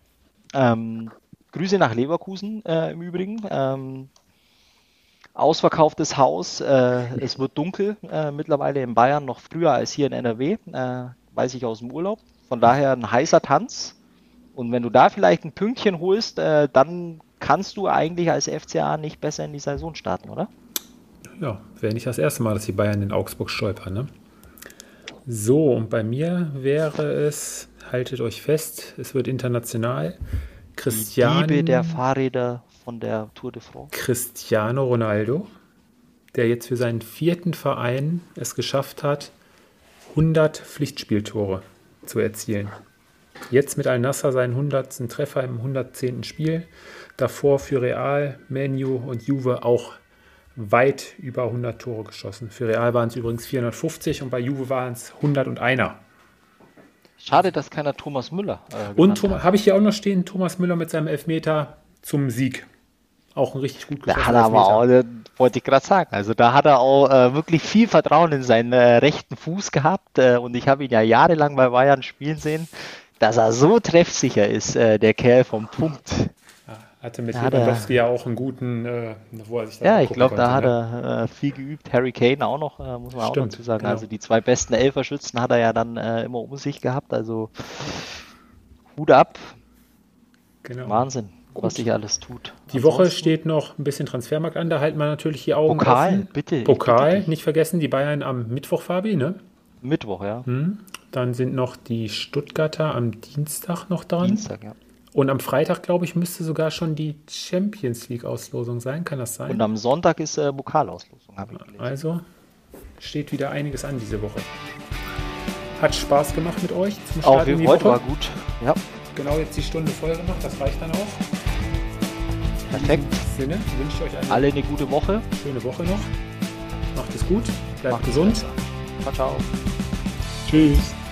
Grüße nach Leverkusen im Übrigen. Ausverkauftes Haus. Es wird dunkel mittlerweile in Bayern, noch früher als hier in NRW. Weiß ich aus dem Urlaub. Von daher ein heißer Tanz. Und wenn du da vielleicht ein Pünktchen holst, dann kannst du eigentlich als FCA nicht besser in die Saison starten, oder? Ja, wäre nicht das erste Mal, dass die Bayern in Augsburg stolpern, ne? So, und bei mir wäre es, haltet euch fest, es wird international. Die Liebe der Fahrräder von der Tour de France. Cristiano Ronaldo, der jetzt für seinen 4. Verein es geschafft hat, 100 Pflichtspieltore zu erzielen. Jetzt mit Al-Nassr seinen 100. Treffer im 110. Spiel. Davor für Real, Man U und Juve auch weit über 100 Tore geschossen. Für Real waren es übrigens 450 und bei Juve waren es 101. Schade, dass keiner Thomas Müller und habe ich hier auch noch stehen, Thomas Müller mit seinem Elfmeter zum Sieg. Auch ein richtig gut geschossener Elfmeter. Aber auch, wollte ich gerade sagen, also da hat er auch wirklich viel Vertrauen in seinen rechten Fuß gehabt und ich habe ihn ja jahrelang bei Bayern spielen sehen, dass er so treffsicher ist, der Kerl vom Punkt. Hatte mit Lewandowski ja auch einen guten, wo er sich da ich glaube, da hat er viel geübt. Harry Kane auch noch, muss man auch dazu sagen. Genau. Also die 2 besten Elferschützen hat er ja dann immer um sich gehabt. Also Hut ab. Genau. Wahnsinn, was sich alles tut. Die Woche steht noch ein bisschen Transfermarkt an. Da halten wir natürlich die Augen offen. Bitte. Pokal, nicht vergessen, die Bayern am Mittwoch, Fabi, ne? Mittwoch, ja. Dann sind noch die Stuttgarter am Dienstag noch dran. Dienstag, ja. Und am Freitag, glaube ich, müsste sogar schon die Champions League-Auslosung sein. Kann das sein? Und am Sonntag ist Pokalauslosung, habe ich gelesen. Also steht wieder einiges an diese Woche. Hat Spaß gemacht mit euch zum Start in die Woche. Heute war gut. Ja. Genau, jetzt die Stunde voll gemacht. Das reicht dann auch. Perfekt. In diesem Sinne wünsche ich euch alle eine gute Woche. Schöne Woche noch. Macht es gut. Bleibt gesund. Ciao, ciao. Tschüss.